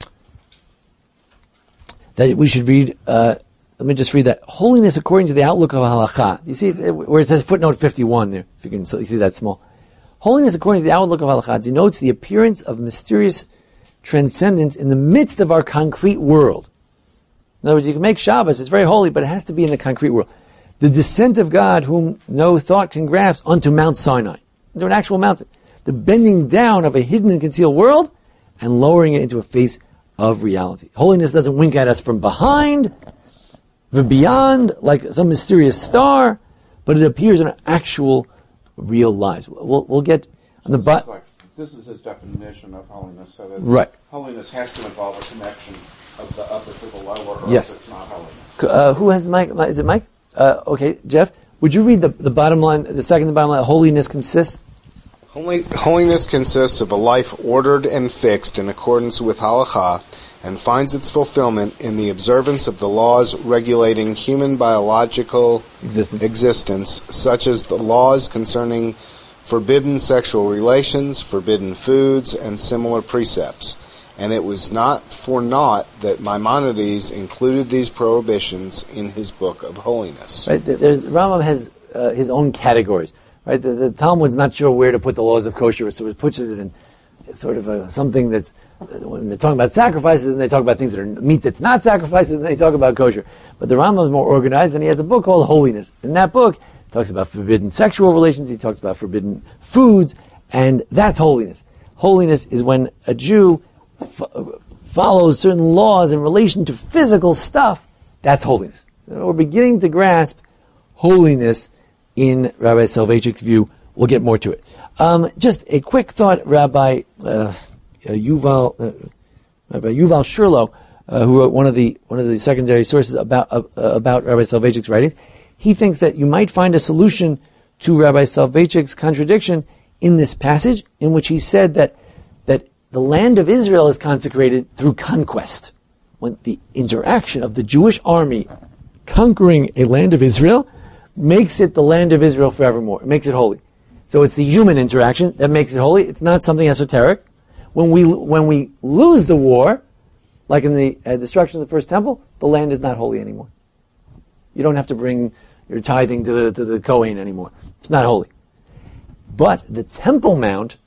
that we should read. Uh, let me just read that. Holiness according to the outlook of halakha. You see it, where it says footnote fifty-one there, if you can so you see that small. Holiness according to the outlook of halakha denotes the appearance of mysterious transcendence in the midst of our concrete world. In other words, you can make Shabbos, it's very holy, but it has to be in the concrete world. The descent of God, whom no thought can grasp, onto Mount Sinai, into an actual mountain. The bending down of a hidden and concealed world and lowering it into a face of reality. Holiness doesn't wink at us from behind, the beyond, like some mysterious star, but it appears in our actual, real lives. We'll, we'll get on the bottom. Like, this is his definition of holiness. So that right. Holiness has to involve a connection of the upper to the lower, or yes. else it's not holiness. Uh, who has the mic? Is it Mike? Uh, okay, Jeff, would you read the, the bottom line, the second to bottom line? Holiness consists? Holy, holiness consists of a life ordered and fixed in accordance with halakha, and finds its fulfillment in the observance of the laws regulating human biological existence, existence such as the laws concerning forbidden sexual relations, forbidden foods, and similar precepts. And it was not for naught that Maimonides included these prohibitions in his book of holiness. Right. There's, Rambam has uh, his own categories. Right. The, the Talmud's not sure where to put the laws of kosher, so it puts it in sort of a, something that's, when they're talking about sacrifices, and they talk about things that are meat that's not sacrifices, and they talk about kosher. But the Rambam is more organized, and he has a book called Holiness. In that book, he talks about forbidden sexual relations, he talks about forbidden foods, and that's holiness. Holiness is when a Jew f- follows certain laws in relation to physical stuff. That's holiness. So we're beginning to grasp holiness in Rabbi Soloveitchik's view. We'll get more to it. Um, just a quick thought, Rabbi uh, Yuval uh, Rabbi Yuval Sherlow, uh, who wrote one of the one of the secondary sources about uh, about Rabbi Soloveitchik's writings. He thinks that you might find a solution to Rabbi Soloveitchik's contradiction in this passage, in which he said that that the land of Israel is consecrated through conquest. When the interaction of the Jewish army conquering a land of Israel makes it the land of Israel forevermore. It makes it holy. So it's the human interaction that makes it holy. It's not something esoteric. When we when we lose the war, like in the uh, destruction of the first temple, the land is not holy anymore. You don't have to bring your tithing to the to the Kohen anymore. It's not holy. But the Temple Mount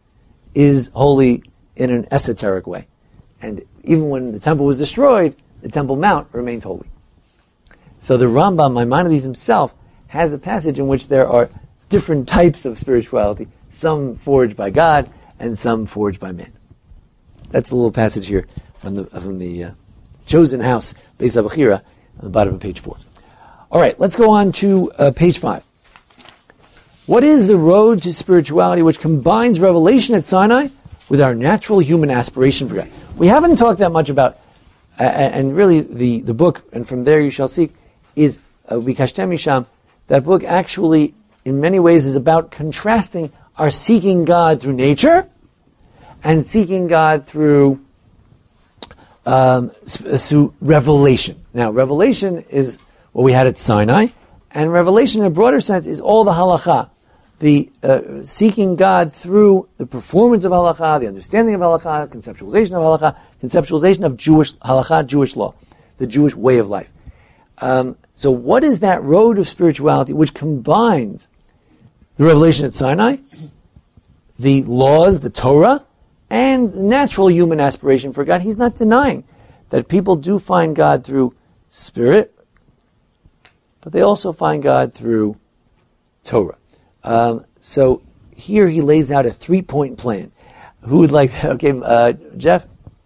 is holy in an esoteric way. And even when the temple was destroyed, the Temple Mount remains holy. So the Rambam, Maimonides himself, has a passage in which there are different types of spirituality, some forged by God and some forged by man. That's the little passage here from the from the uh, chosen house, Beis HaBechira, on the bottom of page four. All right, let's go on to uh, page five. What is the road to spirituality which combines revelation at Sinai with our natural human aspiration for God? We haven't talked that much about, uh, and really the, the book, and from there you shall seek, is uh, Bikashtem Misham. That book actually, in many ways, is about contrasting our seeking God through nature and seeking God through um, through revelation. Now, revelation is what we had at Sinai, and revelation in a broader sense is all the halakha, the uh, seeking God through the performance of halakha, the understanding of halakha, conceptualization of halakha, conceptualization of Jewish halakha, Jewish law, the Jewish way of life. Um, so what is that road of spirituality which combines the revelation at Sinai, the laws, the Torah, and the natural human aspiration for God? He's not denying that people do find God through spirit, but they also find God through Torah. Um, so here he lays out a three-point plan. Who would like, okay, uh, Jeff?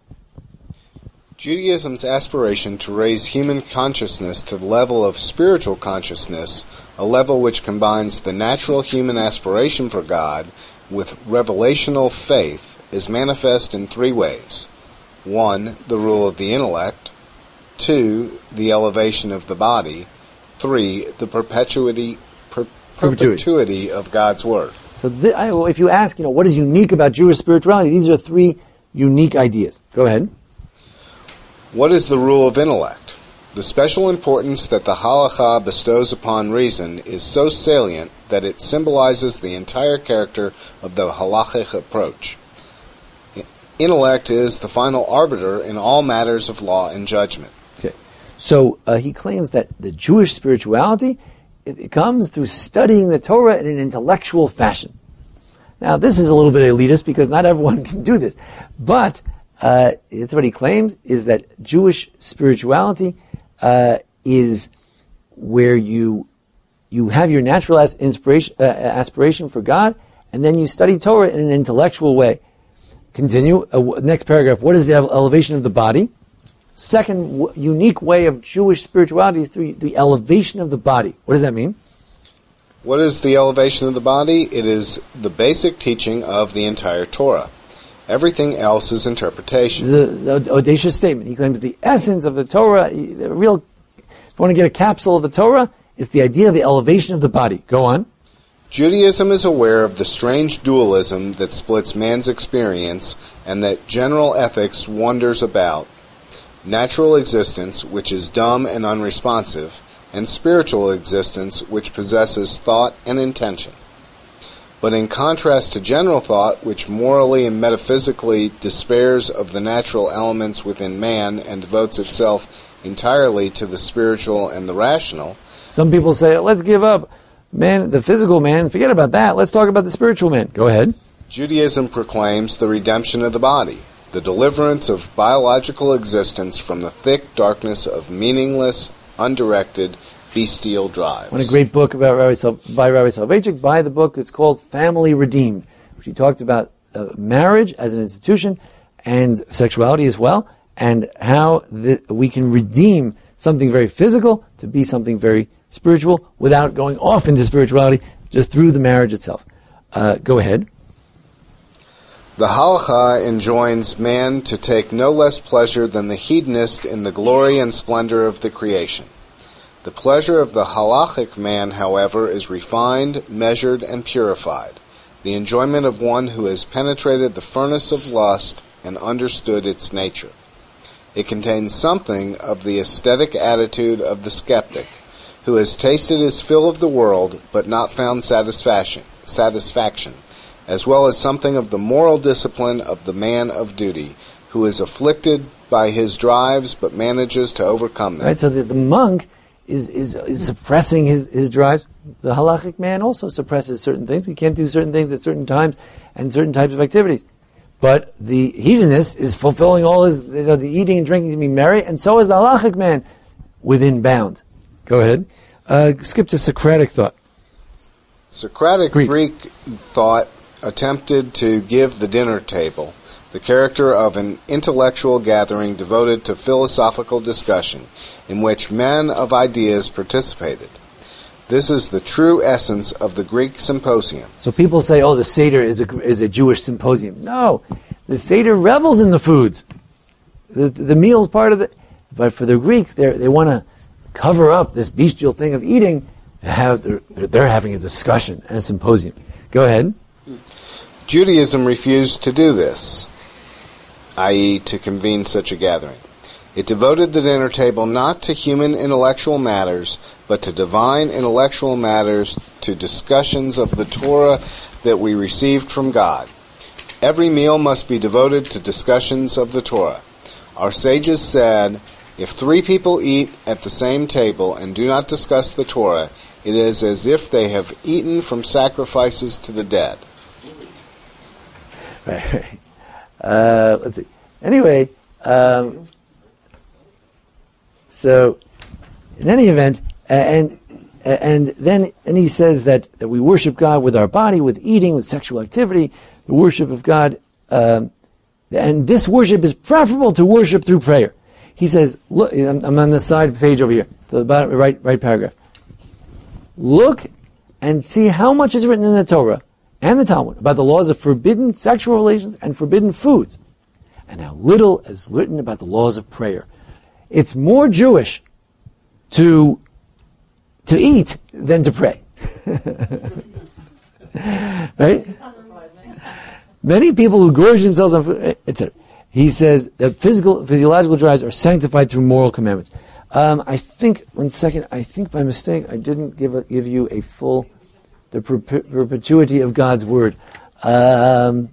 Judaism's aspiration to raise human consciousness to the level of spiritual consciousness, a level which combines the natural human aspiration for God with revelational faith, is manifest in three ways. One, the rule of the intellect. Two, the elevation of the body. Three, the perpetuity per, perpetuity of God's Word. So th- I, if you ask, you know, what is unique about Jewish spirituality, these are three unique ideas. Go ahead. What is the rule of intellect? The special importance that the halakha bestows upon reason is so salient that it symbolizes the entire character of the halachic approach. Intellect is the final arbiter in all matters of law and judgment. Okay, so uh, he claims that the Jewish spirituality, it, it comes through studying the Torah in an intellectual fashion. Now, this is a little bit elitist because not everyone can do this, but uh, it's what he claims is that Jewish spirituality uh, is where you you have your natural as inspiration, uh, aspiration for God, and then you study Torah in an intellectual way. Continue. Uh, next paragraph. What is the elevation of the body? Second w- unique way of Jewish spirituality is through the elevation of the body. What does that mean? What is the elevation of the body? It is the basic teaching of the entire Torah. Everything else is interpretation. This is an audacious statement. He claims the essence of the Torah, the real, if you want to get a capsule of the Torah, is the idea of the elevation of the body. Go on. Judaism is aware of the strange dualism that splits man's experience and that general ethics wonders about: natural existence, which is dumb and unresponsive, and spiritual existence, which possesses thought and intention. But in contrast to general thought, which morally and metaphysically despairs of the natural elements within man and devotes itself entirely to the spiritual and the rational, some people say, let's give up man, the physical man, forget about that, let's talk about the spiritual man. Go ahead. Judaism proclaims the redemption of the body, the deliverance of biological existence from the thick darkness of meaningless, undirected, bestial drives. One a great book about Rabbi Sal- by Rabbi Soloveitchik. Buy the book. It's called Family Redeemed, which he talked about uh, marriage as an institution and sexuality as well, and how the, we can redeem something very physical to be something very spiritual without going off into spirituality, just through the marriage itself. Uh, go ahead. The halakha enjoins man to take no less pleasure than the hedonist in the glory and splendor of the creation. The pleasure of the halachic man, however, is refined, measured, and purified, the enjoyment of one who has penetrated the furnace of lust and understood its nature. It contains something of the aesthetic attitude of the skeptic, who has tasted his fill of the world but not found satisfaction, satisfaction, as well as something of the moral discipline of the man of duty, who is afflicted by his drives but manages to overcome them. Right, so the, the monk is, is is suppressing his, his drives. The halachic man also suppresses certain things. He can't do certain things at certain times and certain types of activities. But the hedonist is fulfilling all his, you know, the eating and drinking to be merry, and so is the halachic man within bounds. Go ahead. Uh, skip to Socratic thought. Socratic Greek. Greek thought attempted to give the dinner table the character of an intellectual gathering devoted to philosophical discussion, in which men of ideas participated. This is the true essence of the Greek symposium. So people say, oh, the Seder is a, is a Jewish symposium. No, the Seder revels in the foods. The, the meal is part of the... But for the Greeks, they want to cover up this bestial thing of eating to have... They're, they're having a discussion and a symposium. Go ahead. Judaism refused to do this, that is to convene such a gathering. It devoted the dinner table not to human intellectual matters, but to divine intellectual matters, to discussions of the Torah that we received from God. Every meal must be devoted to discussions of the Torah. Our sages said, if three people eat at the same table and do not discuss the Torah, it is as if they have eaten from sacrifices to the dead. Right, right. Uh, let's see. Anyway, um, so in any event, and and then and he says that, that we worship God with our body, with eating, with sexual activity, the worship of God, um, and this worship is preferable to worship through prayer. He says, look, I'm, I'm on the side page over here, the bottom right right paragraph. Look and see how much is written in the Torah and the Talmud about the laws of forbidden sexual relations and forbidden foods, and how little is written about the laws of prayer. It's more Jewish to to eat than to pray. Right? Many people who gorge themselves on food, et cetera. He says that physical, physiological drives are sanctified through moral commandments. Um, I think, one second, I think by mistake I didn't give a, give you a full, the per- perpetuity of God's word. Um,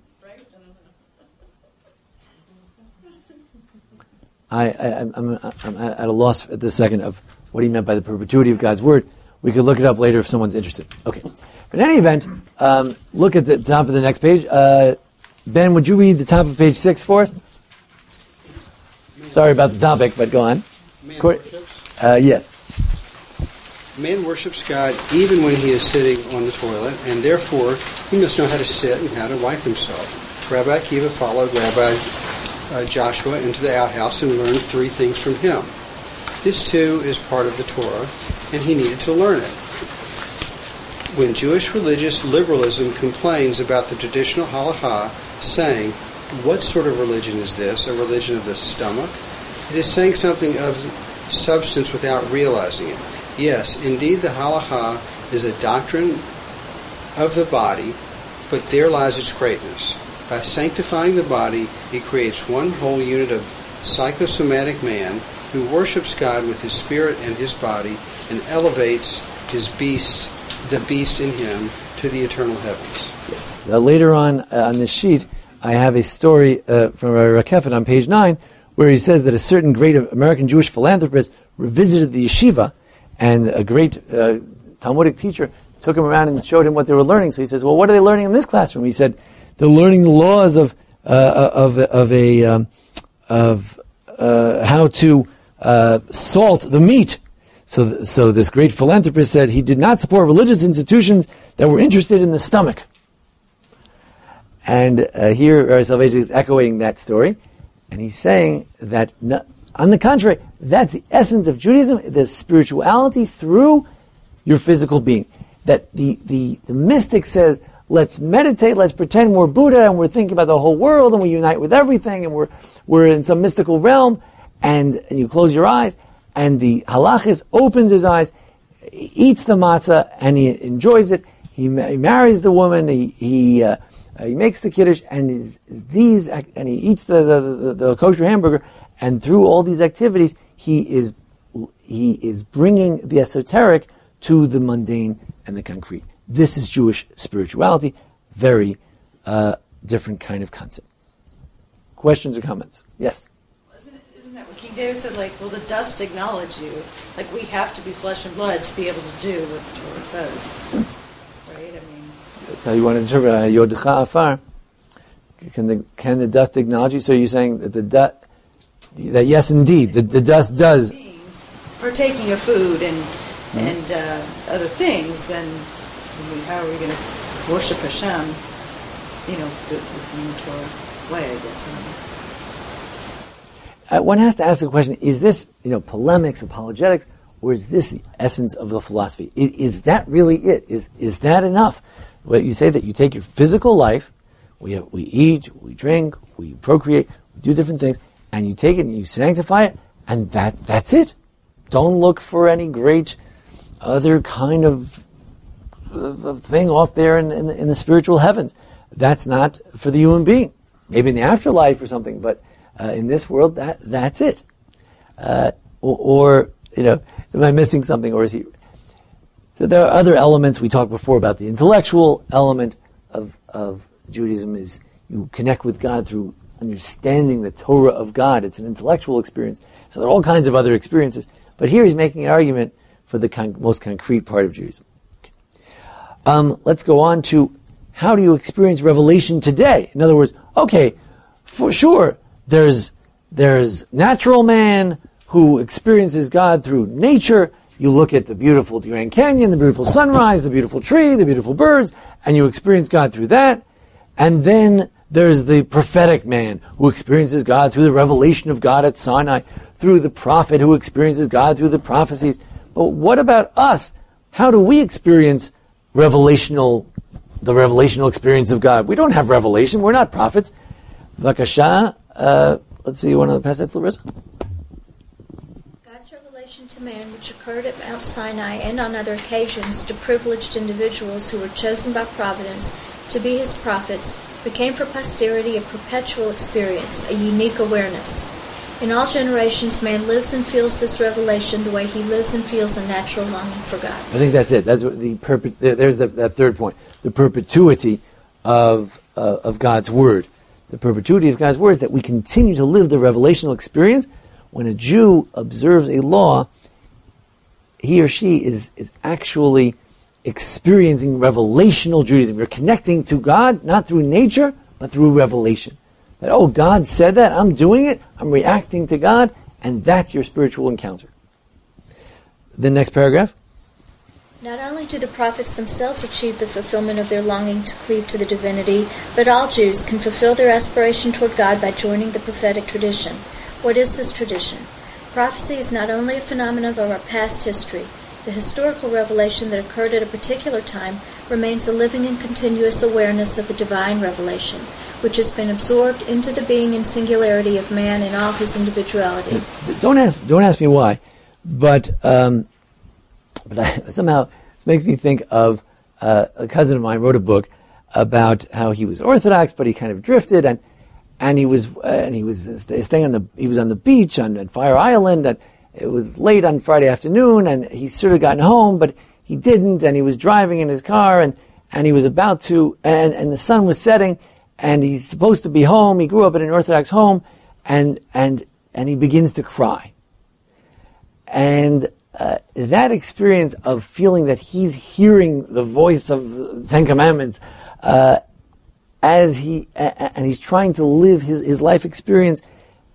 I, I, I'm, I'm at a loss at this second of what he meant by the perpetuity of God's word. We could look it up later if someone's interested. Okay. But in any event, um, look at the top of the next page. Uh, Ben, would you read the top of page six for us? Sorry about the topic, but go on. Man Court, worships? uh, yes. Man worships God even when he is sitting on the toilet, and therefore he must know how to sit and how to wipe himself. Rabbi Akiva followed Rabbi uh, Joshua into the outhouse and learned three things from him. This too is part of the Torah, and he needed to learn it. When Jewish religious liberalism complains about the traditional halakha, saying, what sort of religion is this, a religion of the stomach? It is saying something of substance without realizing it. Yes, indeed the halakha is a doctrine of the body, but there lies its greatness. By sanctifying the body, it creates one whole unit of psychosomatic man who worships God with his spirit and his body and elevates his beast, the beast in him, to the eternal heavens. Yes. Now, later on uh, on this sheet, I have a story uh, from Rakefet on page nine, where he says that a certain great American Jewish philanthropist revisited the yeshiva, and a great uh, Talmudic teacher took him around and showed him what they were learning. So he says, well, what are they learning in this classroom? He said, they're learning the laws of uh, of of a um, of uh, how to uh, salt the meat. So, so this great philanthropist said he did not support religious institutions that were interested in the stomach. And uh, here, Rabbi Soloveitchik is echoing that story, and he's saying that, no, on the contrary, that's the essence of Judaism, the spirituality through your physical being. That the, the, the mystic says, let's meditate, let's pretend we're Buddha, and we're thinking about the whole world, and we unite with everything, and we're, we're in some mystical realm, and, and you close your eyes, and the halachis opens his eyes, eats the matzah, and he enjoys it. He, ma- he marries the woman. He he, uh, uh, he makes the kiddush, and his, these and he eats the, the, the, the kosher hamburger. And through all these activities, he is he is bringing the esoteric to the mundane and the concrete. This is Jewish spirituality. Very uh, different kind of concept. Questions or comments? Yes. Isn't that what King David said? Like, will the dust acknowledge you? Like, we have to be flesh and blood to be able to do what the Torah says, right? I mean, that's how you want to interpret uh, Yodecha Afar. Can the can the dust acknowledge you? So you're saying that the dust, that yes, indeed, the, the dust does. partaking of food and mm-hmm. and uh, other things, then I mean, how are we going to worship Hashem? You know, within the Torah way, I guess. I don't know. Uh, one has to ask the question, is this, you know, polemics, apologetics, or is this the essence of the philosophy? Is, is that really it? Is is that enough? Well, you say that you take your physical life, we have, we eat, we drink, we procreate, we do different things, and you take it and you sanctify it, and that that's it. Don't look for any great other kind of, of, of thing off there in, in, in the spiritual heavens. That's not for the human being. Maybe in the afterlife or something, but Uh, in this world, that that's it. Uh, or, or, you know, am I missing something, or is he... So there are other elements. We talked before about the intellectual element of, of Judaism is you connect with God through understanding the Torah of God. It's an intellectual experience. So there are all kinds of other experiences. But here he's making an argument for the con- most concrete part of Judaism. Okay. Um, let's go on to how do you experience revelation today? In other words, okay, for sure, there's there's natural man who experiences God through nature. You look at the beautiful Grand Canyon, the beautiful sunrise, the beautiful tree, the beautiful birds, and you experience God through that. And then there's the prophetic man who experiences God through the revelation of God at Sinai, through the prophet who experiences God through the prophecies. But what about us? How do we experience revelational, the revelational experience of God? We don't have revelation. We're not prophets. Vakasha, uh, let's see, you want to pass that to Larissa? God's revelation to man, which occurred at Mount Sinai and on other occasions to privileged individuals who were chosen by providence to be his prophets, became for posterity a perpetual experience, a unique awareness. In all generations, man lives and feels this revelation the way he lives and feels a natural longing for God. I think that's it. That's what the perpet- There's the, that third point: the perpetuity of uh, of God's word. The perpetuity of God's word is that we continue to live the revelational experience. When a Jew observes a law, he or she is is actually experiencing revelational Judaism. You're connecting to God not through nature, but through revelation. That, oh, God said that, I'm doing it, I'm reacting to God, and that's your spiritual encounter. The next paragraph. Not only do the prophets themselves achieve the fulfillment of their longing to cleave to the divinity, but all Jews can fulfill their aspiration toward God by joining the prophetic tradition. What is this tradition? Prophecy is not only a phenomenon of our past history. The historical revelation that occurred at a particular time remains a living and continuous awareness of the divine revelation, which has been absorbed into the being and singularity of man in all his individuality. Don't ask, don't ask me why, but um, but I, somehow this makes me think of uh, a cousin of mine wrote a book about how he was Orthodox, but he kind of drifted, and and he was uh, and he was staying on the he was on the beach on, on Fire Island, and it was late on Friday afternoon, and he should have gotten home, but he didn't, and he was driving in his car, and, and he was about to, and, and the sun was setting, and he's supposed to be home. He grew up in an Orthodox home, and and and he begins to cry. And uh, that experience of feeling that he's hearing the voice of the Ten Commandments, uh, as he, uh, and he's trying to live his, his life experience,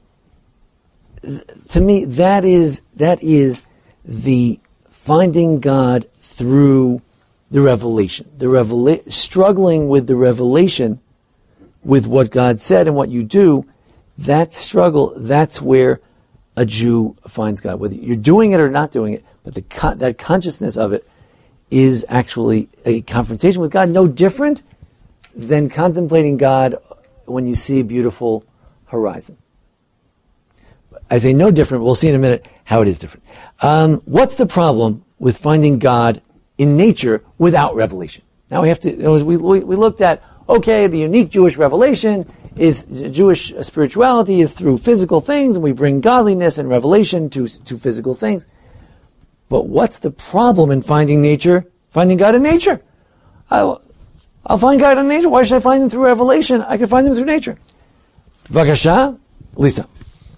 to me, that is that is the finding God through the revelation. The revela- struggling with the revelation, with what God said and what you do, that struggle, that's where a Jew finds God. Whether you're doing it or not doing it, but the con- that consciousness of it is actually a confrontation with God, no different than contemplating God when you see a beautiful horizon. I say no different. We'll see in a minute how it is different. Um, what's the problem with finding God in nature without revelation? Now we have to, you know, we, we, we looked at, okay, the unique Jewish revelation is, Jewish spirituality is through physical things, and we bring godliness and revelation to, to physical things. But what's the problem in finding nature, finding God in nature? I'll, I'll find God in nature. Why should I find him through revelation? I can find him through nature. Vakasha, Lisa.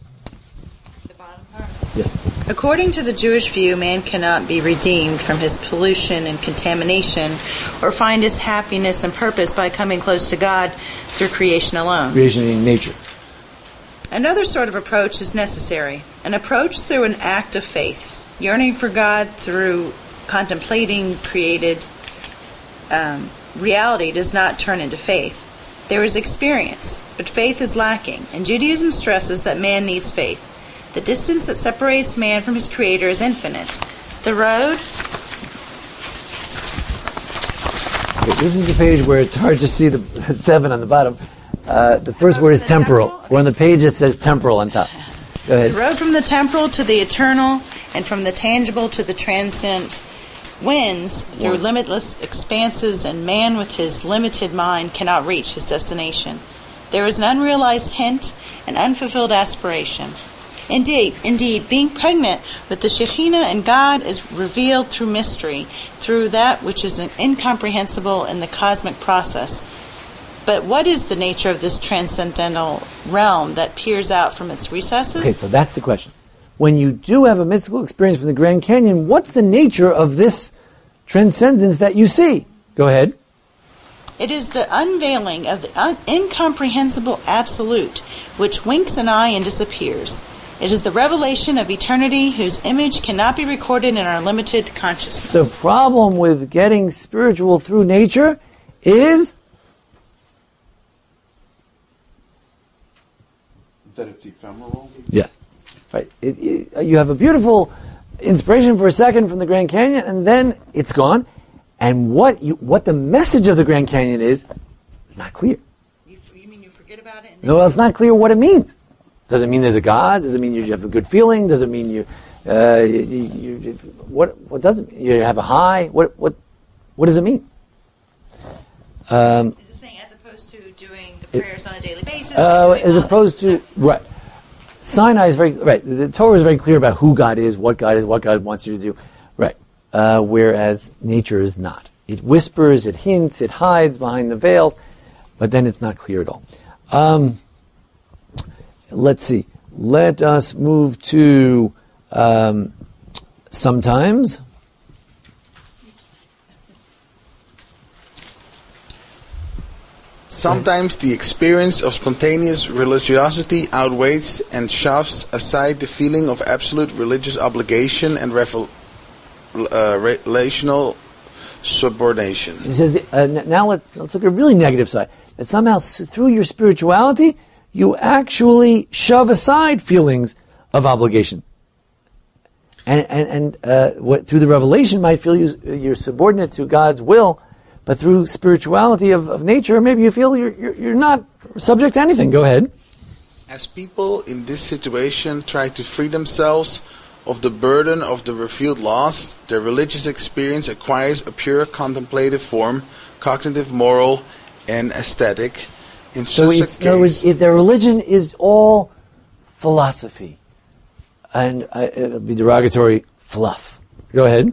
Yes. According to the Jewish view, man cannot be redeemed from his pollution and contamination or find his happiness and purpose by coming close to God through creation alone. Creation in nature. Another sort of approach is necessary, an approach through an act of faith, yearning for God through contemplating created um, reality does not turn into faith. There is experience, but faith is lacking, and Judaism stresses that man needs faith. The distance that separates man from his Creator is infinite. The road... Okay, this is the page where it's hard to see the seven on the bottom. Uh, the first word is temporal. temporal. We're on the page that says temporal on top. Go ahead. The road from the temporal to the eternal and from the tangible to the transcendent winds through One. limitless expanses, and man with his limited mind cannot reach his destination. There is an unrealized hint, an unfulfilled aspiration. Indeed, indeed, being pregnant with the Shekhinah and God is revealed through mystery, through that which is incomprehensible in the cosmic process. But what is the nature of this transcendental realm that peers out from its recesses? Okay, so that's the question. When you do have a mystical experience from the Grand Canyon, what's the nature of this transcendence that you see? Go ahead. It is the unveiling of the un- incomprehensible absolute, which winks an eye and disappears. It is the revelation of eternity whose image cannot be recorded in our limited consciousness. The problem with getting spiritual through nature is that it's ephemeral. Yes. Right. It, it, you have a beautiful inspiration for a second from the Grand Canyon, and then it's gone. And what you, what the message of the Grand Canyon is, is not clear. You, you mean you forget about it? And No, it's not clear what it means. Does it mean there's a God? Does it mean you have a good feeling? Does it mean you, uh, you, you, you what what does it mean? You have a high? What what what does it mean? Um, is it saying as opposed to doing the prayers on a daily basis? Uh, as opposed to right, Sinai is very right. The Torah is very clear about who God is, what God is, what God wants you to do. Right. Uh, whereas nature is not. It whispers, it hints, it hides behind the veils, but then it's not clear at all. Um, let's see. Let us move to um, sometimes. Sometimes the experience of spontaneous religiosity outweighs and shoves aside the feeling of absolute religious obligation and revel- uh, relational subordination. He says, uh, now let, let's look at a really negative side. That somehow through your spirituality, you actually shove aside feelings of obligation. And, and, and uh, what, through the revelation might feel you, you're subordinate to God's will, but through spirituality of, of nature, maybe you feel you're, you're, you're not subject to anything. Go ahead. As people in this situation try to free themselves of the burden of the revealed laws, their religious experience acquires a pure contemplative form, cognitive, moral, and aesthetic. In So such it's, a in other case, words, if their religion is all philosophy, and uh, it'll be derogatory, fluff. Go ahead.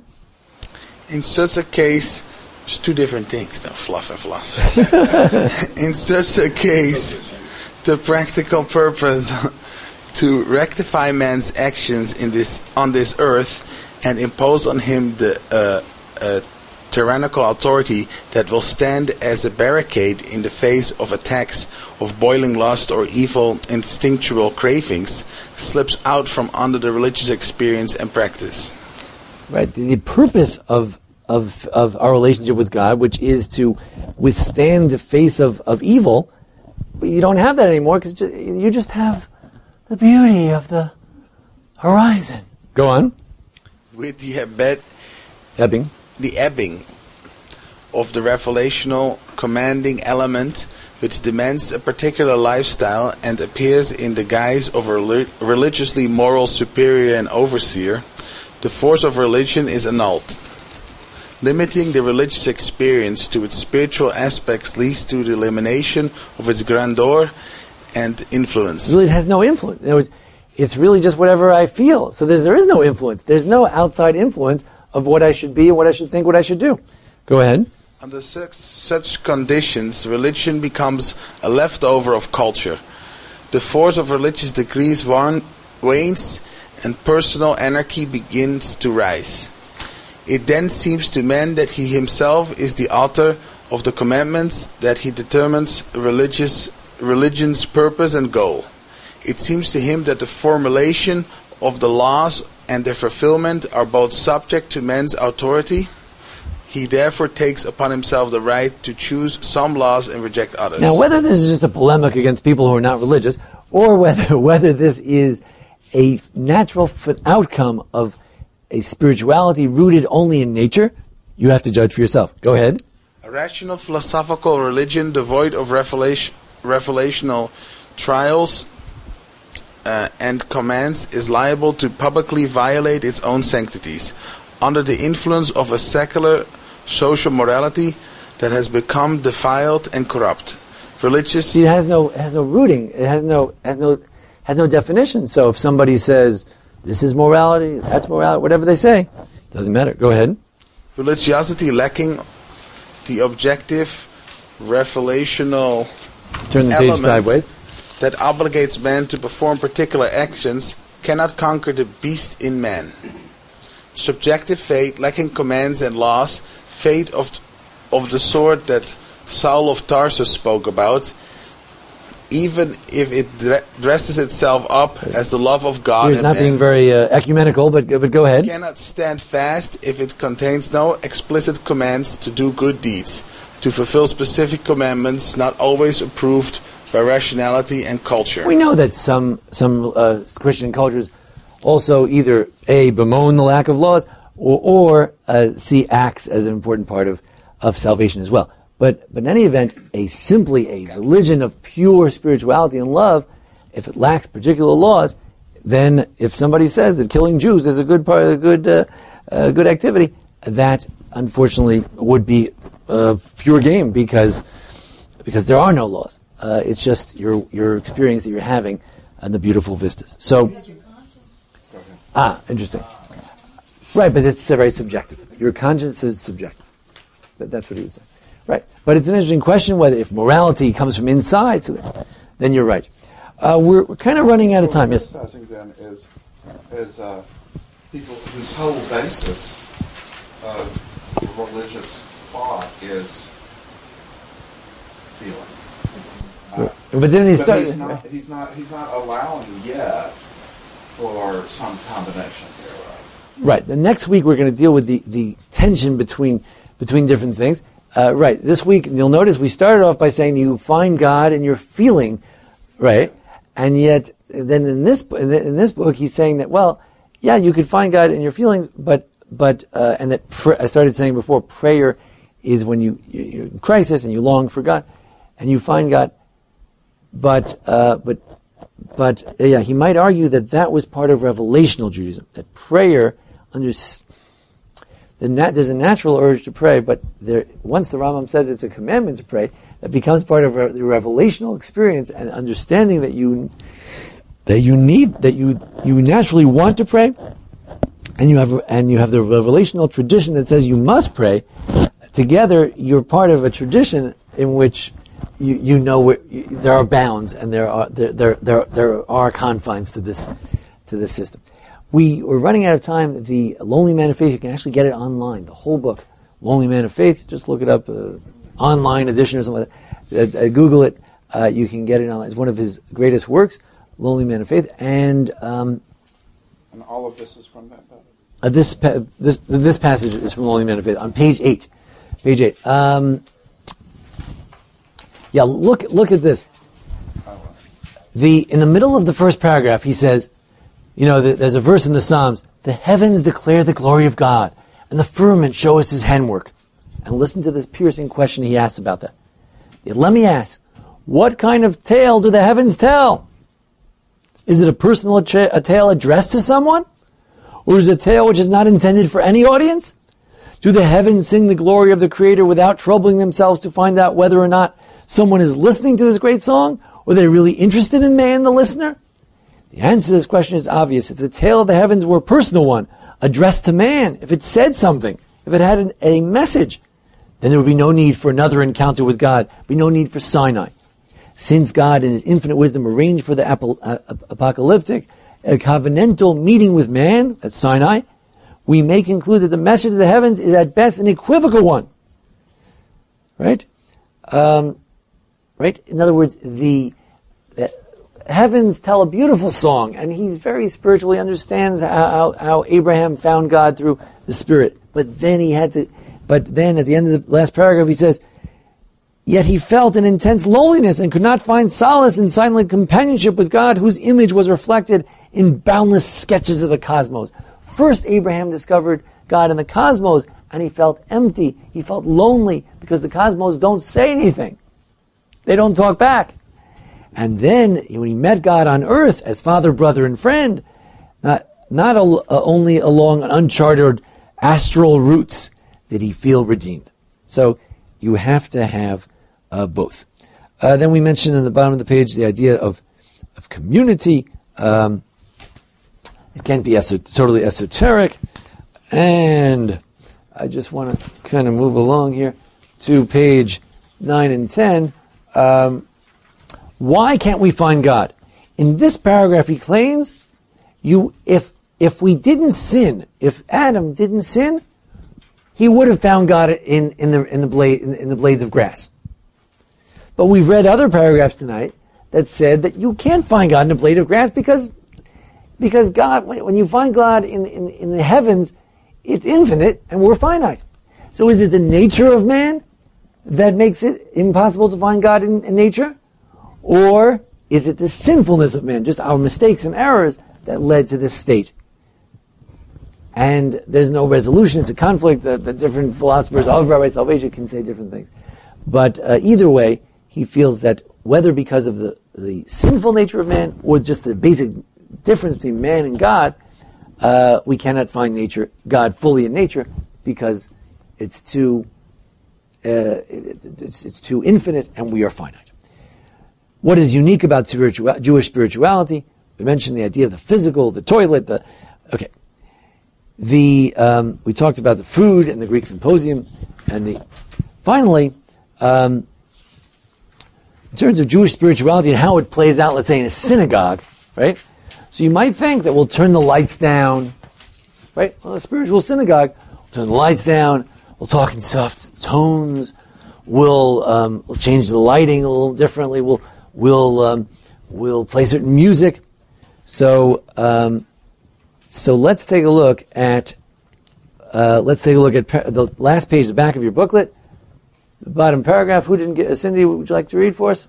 in such a case, there's two different things, though, fluff and philosophy. In such a case, the practical purpose to rectify man's actions in this on this earth and impose on him the uh, uh, tyrannical authority that will stand as a barricade in the face of attacks of boiling lust or evil instinctual cravings slips out from under the religious experience and practice. Right. The, the purpose of of of our relationship with God, which is to withstand the face of, of evil, but you don't have that anymore because you just have the beauty of the horizon. Go on. With the ebed, ebbing, the ebbing of the revelational commanding element, which demands a particular lifestyle and appears in the guise of a religiously moral superior and overseer, the force of religion is annulled. Limiting the religious experience to its spiritual aspects leads to the elimination of its grandeur and influence. Really, it has no influence. In other words, it's really just whatever I feel. So there's, there is no influence. There's no outside influence of what I should be, what I should think, what I should do. Go ahead. Under such, such conditions, religion becomes a leftover of culture. The force of religious decrees wanes and personal anarchy begins to rise. It then seems to man that he himself is the author of the commandments, that he determines religious religion's purpose and goal. It seems to him that the formulation of the laws and their fulfillment are both subject to man's authority. He therefore takes upon himself the right to choose some laws and reject others. Now, whether this is just a polemic against people who are not religious, or whether whether this is a natural outcome of a spirituality rooted only in nature, you have to judge for yourself. Go ahead. A rational philosophical religion devoid of revelation, revelational trials uh, and commands is liable to publicly violate its own sanctities under the influence of a secular social morality that has become defiled and corrupt. Religious. See, it has no it has no rooting. It has no has no has no definition. So if somebody says, this is morality, that's morality, whatever they say, doesn't matter. Go ahead. Religiosity lacking the objective, revelational Turn the page element sideways. that obligates man to perform particular actions cannot conquer the beast in man. Subjective faith, lacking commands and laws, faith of of the sort that Saul of Tarsus spoke about, even if it dresses itself up as the love of God Here's and not man, being very uh, ecumenical, but but go ahead. cannot stand fast if it contains no explicit commands to do good deeds, to fulfill specific commandments not always approved by rationality and culture. We know that some some uh, Christian cultures also either A, bemoan the lack of laws, or, or uh, see acts as an important part of, of salvation as well. But but in any event, a simply a religion of pure spirituality and love, if it lacks particular laws, then if somebody says that killing Jews is a good part, a good uh, uh, good activity, that unfortunately would be uh, pure game because because there are no laws. Uh, it's just your your experience that you're having and the beautiful vistas. So, ah, interesting. Right, but it's very subjective. Your conscience is subjective. That, that's what he would say. Right, but it's an interesting question whether if morality comes from inside, so then, then you're right. Uh, we're, we're kind of running out of time. Yes. Then is is uh, people whose whole basis of religious thought is feeling. Uh, but then he but started. He's not, he's not. He's not allowing yet for some combination here. Right. Right. The next week we're going to deal with the, the tension between between different things. Uh, right. This week you'll notice we started off by saying you find God in your feeling, right? And yet, then in this in this book he's saying that well, yeah, you could find God in your feelings, but but uh, and that pr- I started saying before, prayer is when you you're in crisis and you long for God, and you find God. But uh, but but uh, yeah, he might argue that that was part of revelational Judaism. That prayer under the nat- there's a natural urge to pray, but there once the Rambam says it's a commandment to pray, that becomes part of re- the revelational experience and understanding that you that you need that you you naturally want to pray, and you have and you have the revelational tradition that says you must pray. Together, you're part of a tradition in which you you know where, you, there are bounds and there are there, there there there are confines to this to this system. We were running out of time. The Lonely Man of Faith, you can actually get it online. The whole book, Lonely Man of Faith. Just look it up, uh, online edition or something like that. Uh, uh, Google it. Uh, you can get it online. It's one of his greatest works, Lonely Man of Faith, and um, and all of this is from that book. Uh, this pa- this this passage is from Lonely Man of Faith on page eight. Page eight. Um, yeah, look look at this. The in the middle of the first paragraph, he says, you know, the, there's a verse in the Psalms: "The heavens declare the glory of God, and the firmament shows His handiwork." And listen to this piercing question he asks about that. Let me ask, what kind of tale do the heavens tell? Is it a personal tra- a tale addressed to someone, or is it a tale which is not intended for any audience? Do the heavens sing the glory of the Creator without troubling themselves to find out whether or not someone is listening to this great song, or they're really interested in man, the listener? The answer to this question is obvious. If the tale of the heavens were a personal one, addressed to man, if it said something, if it had an, a message, then there would be no need for another encounter with God, be no need for Sinai. Since God in His infinite wisdom arranged for the ap- uh, apocalyptic, a covenantal meeting with man, that's Sinai, we may conclude that the message of the heavens is at best an equivocal one. Right? Um, right? In other words, the, the heavens tell a beautiful song, and he's very spiritually understands how, how, how Abraham found God through the Spirit. But then he had to, but then at the end of the last paragraph he says, yet he felt an intense loneliness and could not find solace in silent companionship with God, whose image was reflected in boundless sketches of the cosmos. First, Abraham discovered God in the cosmos, and he felt empty. He felt lonely because the cosmos don't say anything. They don't talk back. And then, when he met God on earth as father, brother, and friend, not, not al- uh, only along uncharted astral routes did he feel redeemed. So, you have to have uh, both. Uh, then we mentioned in the bottom of the page the idea of, of community, Um, it can't be eso- totally esoteric. And I just want to kind of move along here to page nine and ten. Um, why can't we find God? In this paragraph, he claims, you if if we didn't sin, if Adam didn't sin, he would have found God in, in the in the blade in, in the blades of grass. But we've read other paragraphs tonight that said that you can't find God in a blade of grass because because God, when, when you find God in, in in the heavens, it's infinite and we're finite. So is it the nature of man that makes it impossible to find God in, in nature? Or is it the sinfulness of man, just our mistakes and errors that led to this state? And there's no resolution. It's a conflict. The, the different philosophers of Rabbi Soloveitchik can say different things. But uh, either way, he feels that whether because of the, the sinful nature of man or just the basic difference between man and God, uh, we cannot find nature, God fully in nature because it's too uh, it, it's, it's too infinite and we are finite. What is unique about spiritual, Jewish spirituality? We mentioned the idea of the physical, the toilet, the okay. The um, we talked about the food and the Greek symposium, and the finally, um, in terms of Jewish spirituality and how it plays out, let's say in a synagogue, right? So you might think that we'll turn the lights down, right? Well, a spiritual synagogue, we'll turn the lights down, we'll talk in soft tones, we'll um, we'll change the lighting a little differently, we'll we'll um, we'll play certain music. So. Um, So let's take a look at uh, let's take a look at par- the last page, the back of your booklet, the bottom paragraph. Who didn't get? Uh, Cindy, would you like to read for us?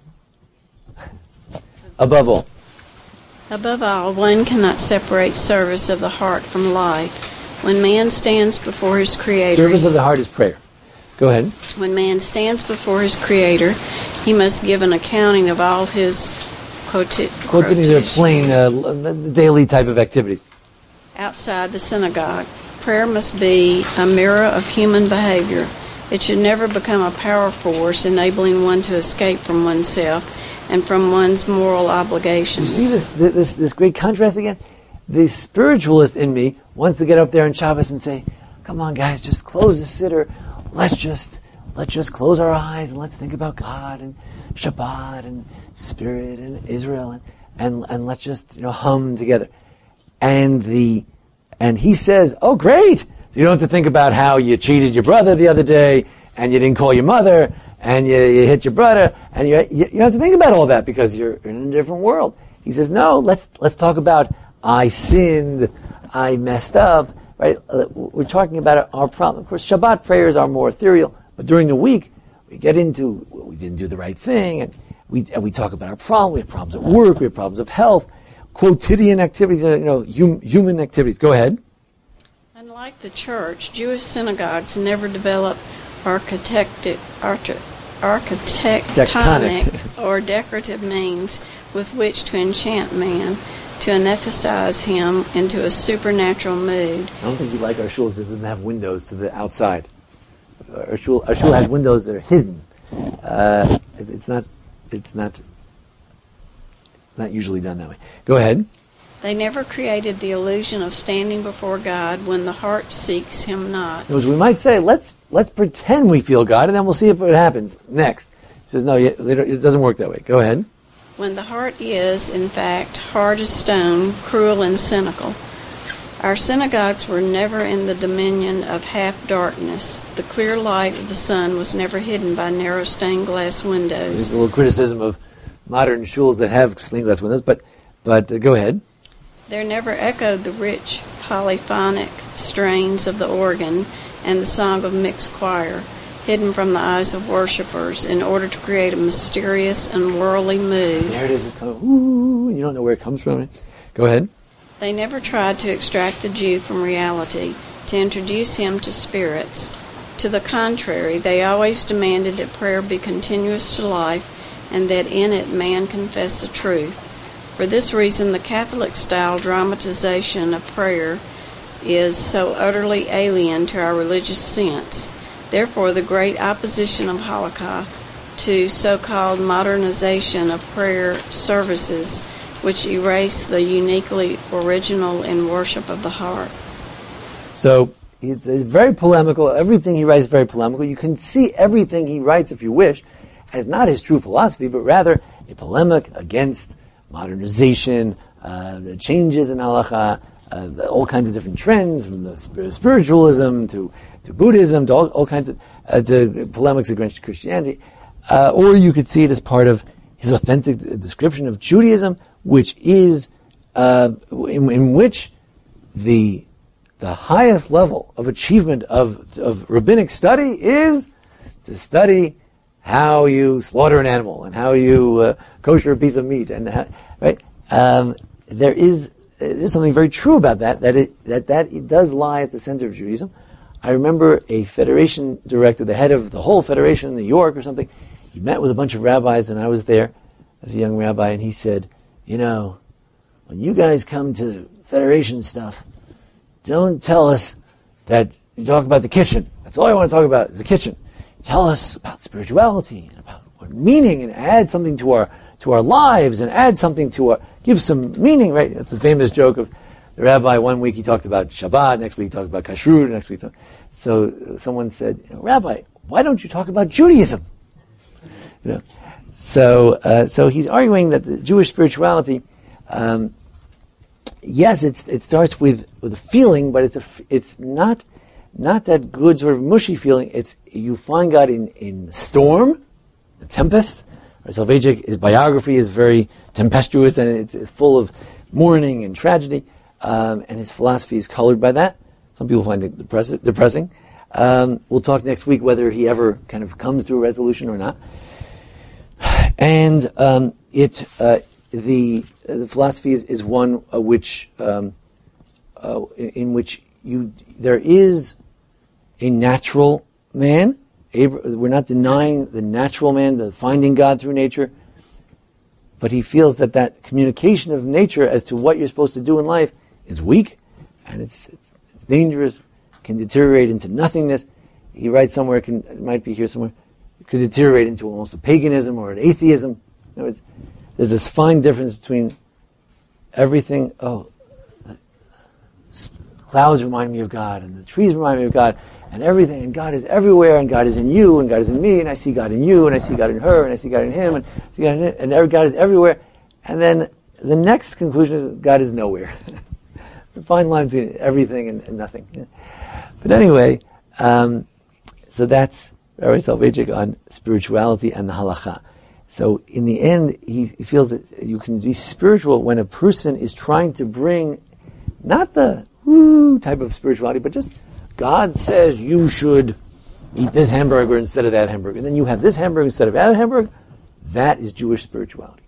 Above all. Above all, one cannot separate service of the heart from life. When man stands before his Creator... Service of the heart is prayer. Go ahead. When man stands before his Creator, he must give an accounting of all his quoti- Quotidian are plain, uh, the daily type of activities. Outside the synagogue, prayer must be a mirror of human behavior. It should never become a power force enabling one to escape from oneself and from one's moral obligations. You see this, this, this great contrast again? The spiritualist in me wants to get up there on Shabbos and say, come on guys, just close the siddur. Let's just, let's just close our eyes and let's think about God and Shabbat and Spirit and Israel and, and, and let's just, you know, hum together. And the, and he says, oh great! So you don't have to think about how you cheated your brother the other day and you didn't call your mother and you, you hit your brother, and you, you you have to think about all that because you're in a different world. He says, no, let's let's talk about I sinned, I messed up, right? We're talking about our problem. Of course, Shabbat prayers are more ethereal, but during the week we get into well, we didn't do the right thing, and we and we talk about our problem. We have problems at work, we have problems of health, quotidian activities, you know, hum, human activities. Go ahead. Unlike the church, Jewish synagogues never develop architectic, arch- architectonic or decorative means with which to enchant man, to anesthetize him into a supernatural mood. I don't think you like our shul because it doesn't have windows to the outside. Our shul, our shul has windows that are hidden. Uh, it, it's not. It's not. Not usually done that way. Go ahead. They never created the illusion of standing before God when the heart seeks Him not. As we might say, let's let's pretend we feel God, and then we'll see if it happens next. He says, no, it doesn't work that way. Go ahead. When the heart is, in fact, hard as stone, cruel and cynical. Our synagogues were never in the dominion of half darkness. The clear light of the sun was never hidden by narrow stained glass windows. There's a little criticism of modern shuls that have stained glass windows, but but uh, go ahead. There never echoed the rich polyphonic strains of the organ and the song of mixed choir, hidden from the eyes of worshippers in order to create a mysterious and worldly mood. There it is. It's coming. Ooh, you don't know where it comes from. Go ahead. They never tried to extract the Jew from reality, to introduce him to spirits. To the contrary, they always demanded that prayer be continuous to life and that in it man confess the truth. For this reason, the Catholic-style dramatization of prayer is so utterly alien to our religious sense. Therefore, the great opposition of Halakha to so-called modernization of prayer services which erase the uniquely original in worship of the heart. So it's, it's very polemical. Everything he writes is very polemical. You can see everything he writes, if you wish, as not his true philosophy, but rather a polemic against modernization, uh, the changes in halacha, uh, the, all kinds of different trends, from the spiritualism to, to Buddhism, to all, all kinds of uh, to polemics against Christianity. Uh, or you could see it as part of his authentic description of Judaism, which is uh, in, in which the the highest level of achievement of of rabbinic study is to study how you slaughter an animal and how you uh, kosher a piece of meat, and how, right. Um, there is there's something very true about that. That it that that it does lie at the center of Judaism. I remember a federation director, the head of the whole federation in New York or something. He met with a bunch of rabbis, and I was there as a young rabbi, and he said, "You know, when you guys come to federation stuff, don't tell us that you talk about the kitchen. That's all I want to talk about is the kitchen. Tell us about spirituality and about what meaning, and add something to our to our lives, and add something to our give some meaning." Right? That's the famous joke of the rabbi. One week he talked about Shabbat, next week he talked about Kashrut, next week. He talked, so someone said, you know, "Rabbi, why don't you talk about Judaism?" You know. So uh, so he's arguing that the Jewish spirituality. Um, Yes, it's, it starts with, with a feeling, but it's a, it's not not that good sort of mushy feeling. It's you find God in, in the storm, the tempest. Soloveitchik, his biography is very tempestuous, and it's, it's full of mourning and tragedy, um, and his philosophy is colored by that. Some people find it depress- depressing. Um, we'll talk next week whether he ever kind of comes to a resolution or not. And um, it uh, the the philosophy is, is one uh, which um, uh, in which you there is a natural man. Abra- we're not denying the natural man, the finding God through nature, but he feels that that communication of nature as to what you're supposed to do in life is weak, and it's it's, it's dangerous, can deteriorate into nothingness. He writes somewhere, can, it might be here somewhere, it could deteriorate into almost a paganism or an atheism. In other words, there's this fine difference between everything, oh, the clouds remind me of God, and the trees remind me of God, and everything, and God is everywhere, and God is in you, and God is in me, and I see God in you, and I see God in her, and I see God in him, and I see God in it, and God is everywhere. And then the next conclusion is God is nowhere. It's a fine line between everything and, and nothing. But anyway, um, so that's Rabbi Soloveitchik on spirituality and the halacha. So in the end, he feels that you can be spiritual when a person is trying to bring not the woo type of spirituality, but just God says you should eat this hamburger instead of that hamburger, and then you have this hamburger instead of that hamburger. That is Jewish spirituality.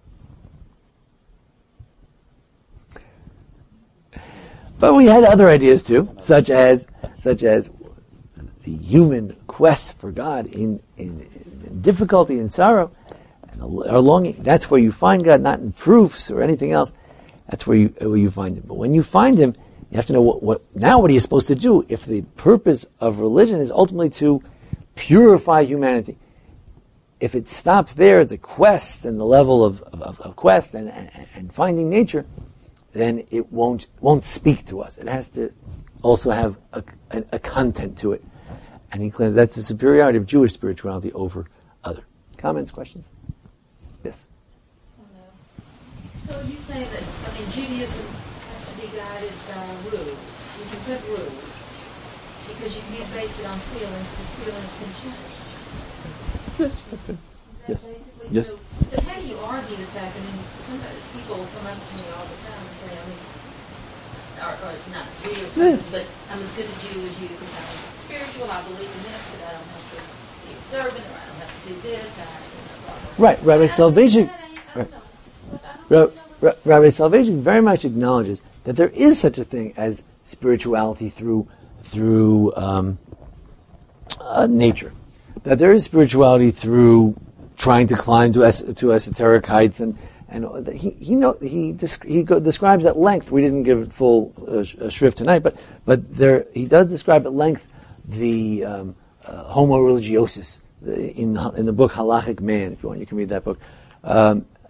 But we had other ideas too, such as such as the human quest for God in, in, in difficulty and sorrow. Our longing, that's where you find God, not in proofs or anything else. That's where you where you find Him. But when you find Him, you have to know what, what now what are you supposed to do if the purpose of religion is ultimately to purify humanity. If it stops there at the quest and the level of, of, of quest and, and, and finding nature, then it won't won't speak to us. It has to also have a, a, a content to it. And he claims that's the superiority of Jewish spirituality over other. Comments, questions? Yes. So you say that, I mean, Judaism has to be guided by rules. You can put rules because you can't base it on feelings because feelings can change. Yes, that's good. Is that Yes. basically Yes. so? But how do you argue the fact? I mean, sometimes people come up to me all the time and say, I'm as, or, or not we or something, Yeah. but I'm as good a Jew as you because I'm spiritual. I believe in this, but I don't have to be observant, or I don't have to do this. I, you know, blah, blah, blah. Right, Rabbi Soloveitchik. Right. Rabbi, Rabbi Soloveitchik very much acknowledges that there is such a thing as spirituality through through um, uh, nature. That there is spirituality through trying to climb to es- to esoteric heights, and and he he know he desc- he go- describes at length. We didn't give it full uh, sh- uh, shrift tonight, but but there he does describe at length the um, uh, homo religiosus in the, in the book Halachic Man. If you want, you can read that book. Um,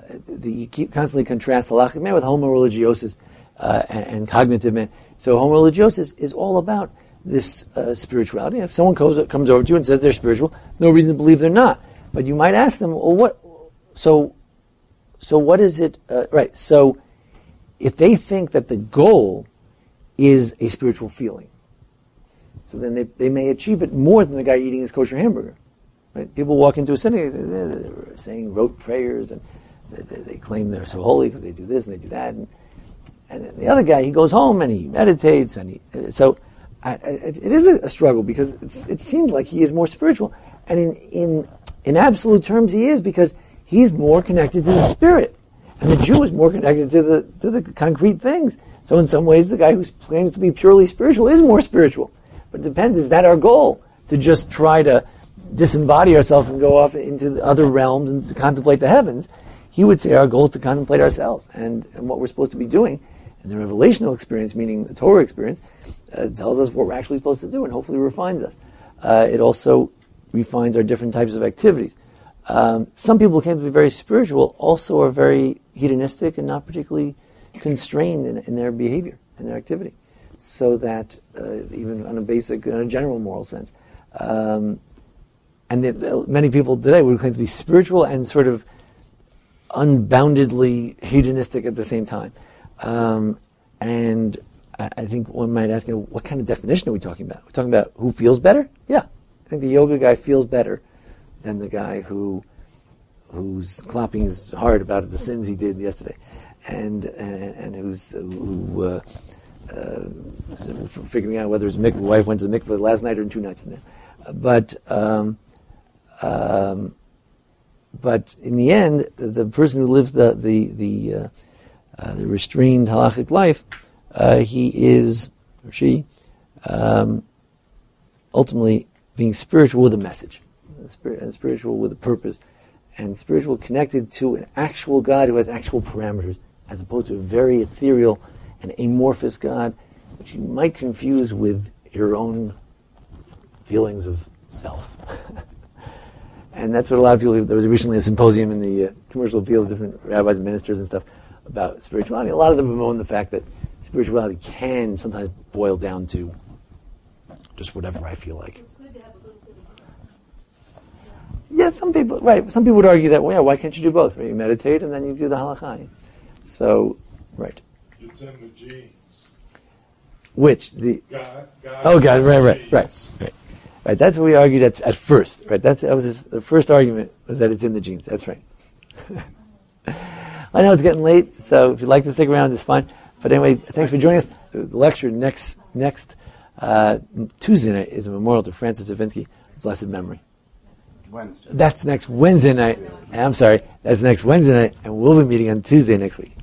the, you keep constantly contrast halachic man with homo religiosus uh, and, and cognitive man. So homo religiosus is all about this uh, spirituality. And if someone comes, comes over to you and says they're spiritual, there's no reason to believe they're not. But you might ask them, well, what? So, so what is it? Uh, right. So, if they think that the goal is a spiritual feeling, so then they they may achieve it more than the guy eating his kosher hamburger. Right? People walk into a synagogue, they're saying rote prayers, and they, they, they claim they're so holy because they do this and they do that, and and then the other guy, he goes home and he meditates, and he so. I, it, it is a, a struggle because it's, it seems like he is more spiritual, and in, in in absolute terms he is, because he's more connected to the spirit, and the Jew is more connected to the to the concrete things. So in some ways, the guy who claims to be purely spiritual is more spiritual. But it depends: is that our goal, to just try to disembody ourselves and go off into the other realms and to contemplate the heavens? He would say our goal is to contemplate ourselves, and, and what we're supposed to be doing. And the revelational experience, meaning the Torah experience, uh, tells us what we're actually supposed to do, and hopefully refines us. Uh, it also refines our different types of activities. Um, some people who claim to be very spiritual also are very hedonistic and not particularly constrained in, in their behavior and their activity. So that, uh, even on a basic, in a general moral sense. Um, and the, many people today would claim to be spiritual and sort of unboundedly hedonistic at the same time. Um, and I, I think one might ask, you know, what kind of definition are we talking about? Are we talking about who feels better? Yeah. I think the yoga guy feels better than the guy who who's clapping his heart about the sins he did yesterday, and and, and who's who uh, uh, figuring out whether his mikveh wife went to the mikveh last night or two nights from there. But um, um, but in the end, the person who lives the the the uh, Uh, the restrained halachic life, uh, he is, or she, um, ultimately being spiritual with a message, spirit, and spiritual with a purpose, and spiritual connected to an actual God who has actual parameters, as opposed to a very ethereal and amorphous God, which you might confuse with your own feelings of self. And that's what a lot of people, there was recently a symposium in the uh, commercial field of different rabbis and ministers and stuff, about spirituality. A lot of them bemoan the fact that spirituality can sometimes boil down to just whatever I feel like. Yeah, some people, right, some people would argue that, well, yeah, why can't you do both? Right? You meditate and then you do the halakha. So, right. It's in the genes. Which? The God, God oh, God, right, right, right, right. Right, that's what we argued at, at first. Right, that's, that was his, the first argument, was that it's in the genes. That's right. I know it's getting late, so if you'd like to stick around, it's fine. But anyway, thanks for joining us. The lecture next next uh, Tuesday night is a memorial to Francis Savinsky, blessed memory. Wednesday. That's next Wednesday night. I'm sorry, that's next Wednesday night, and we'll be meeting on Tuesday next week.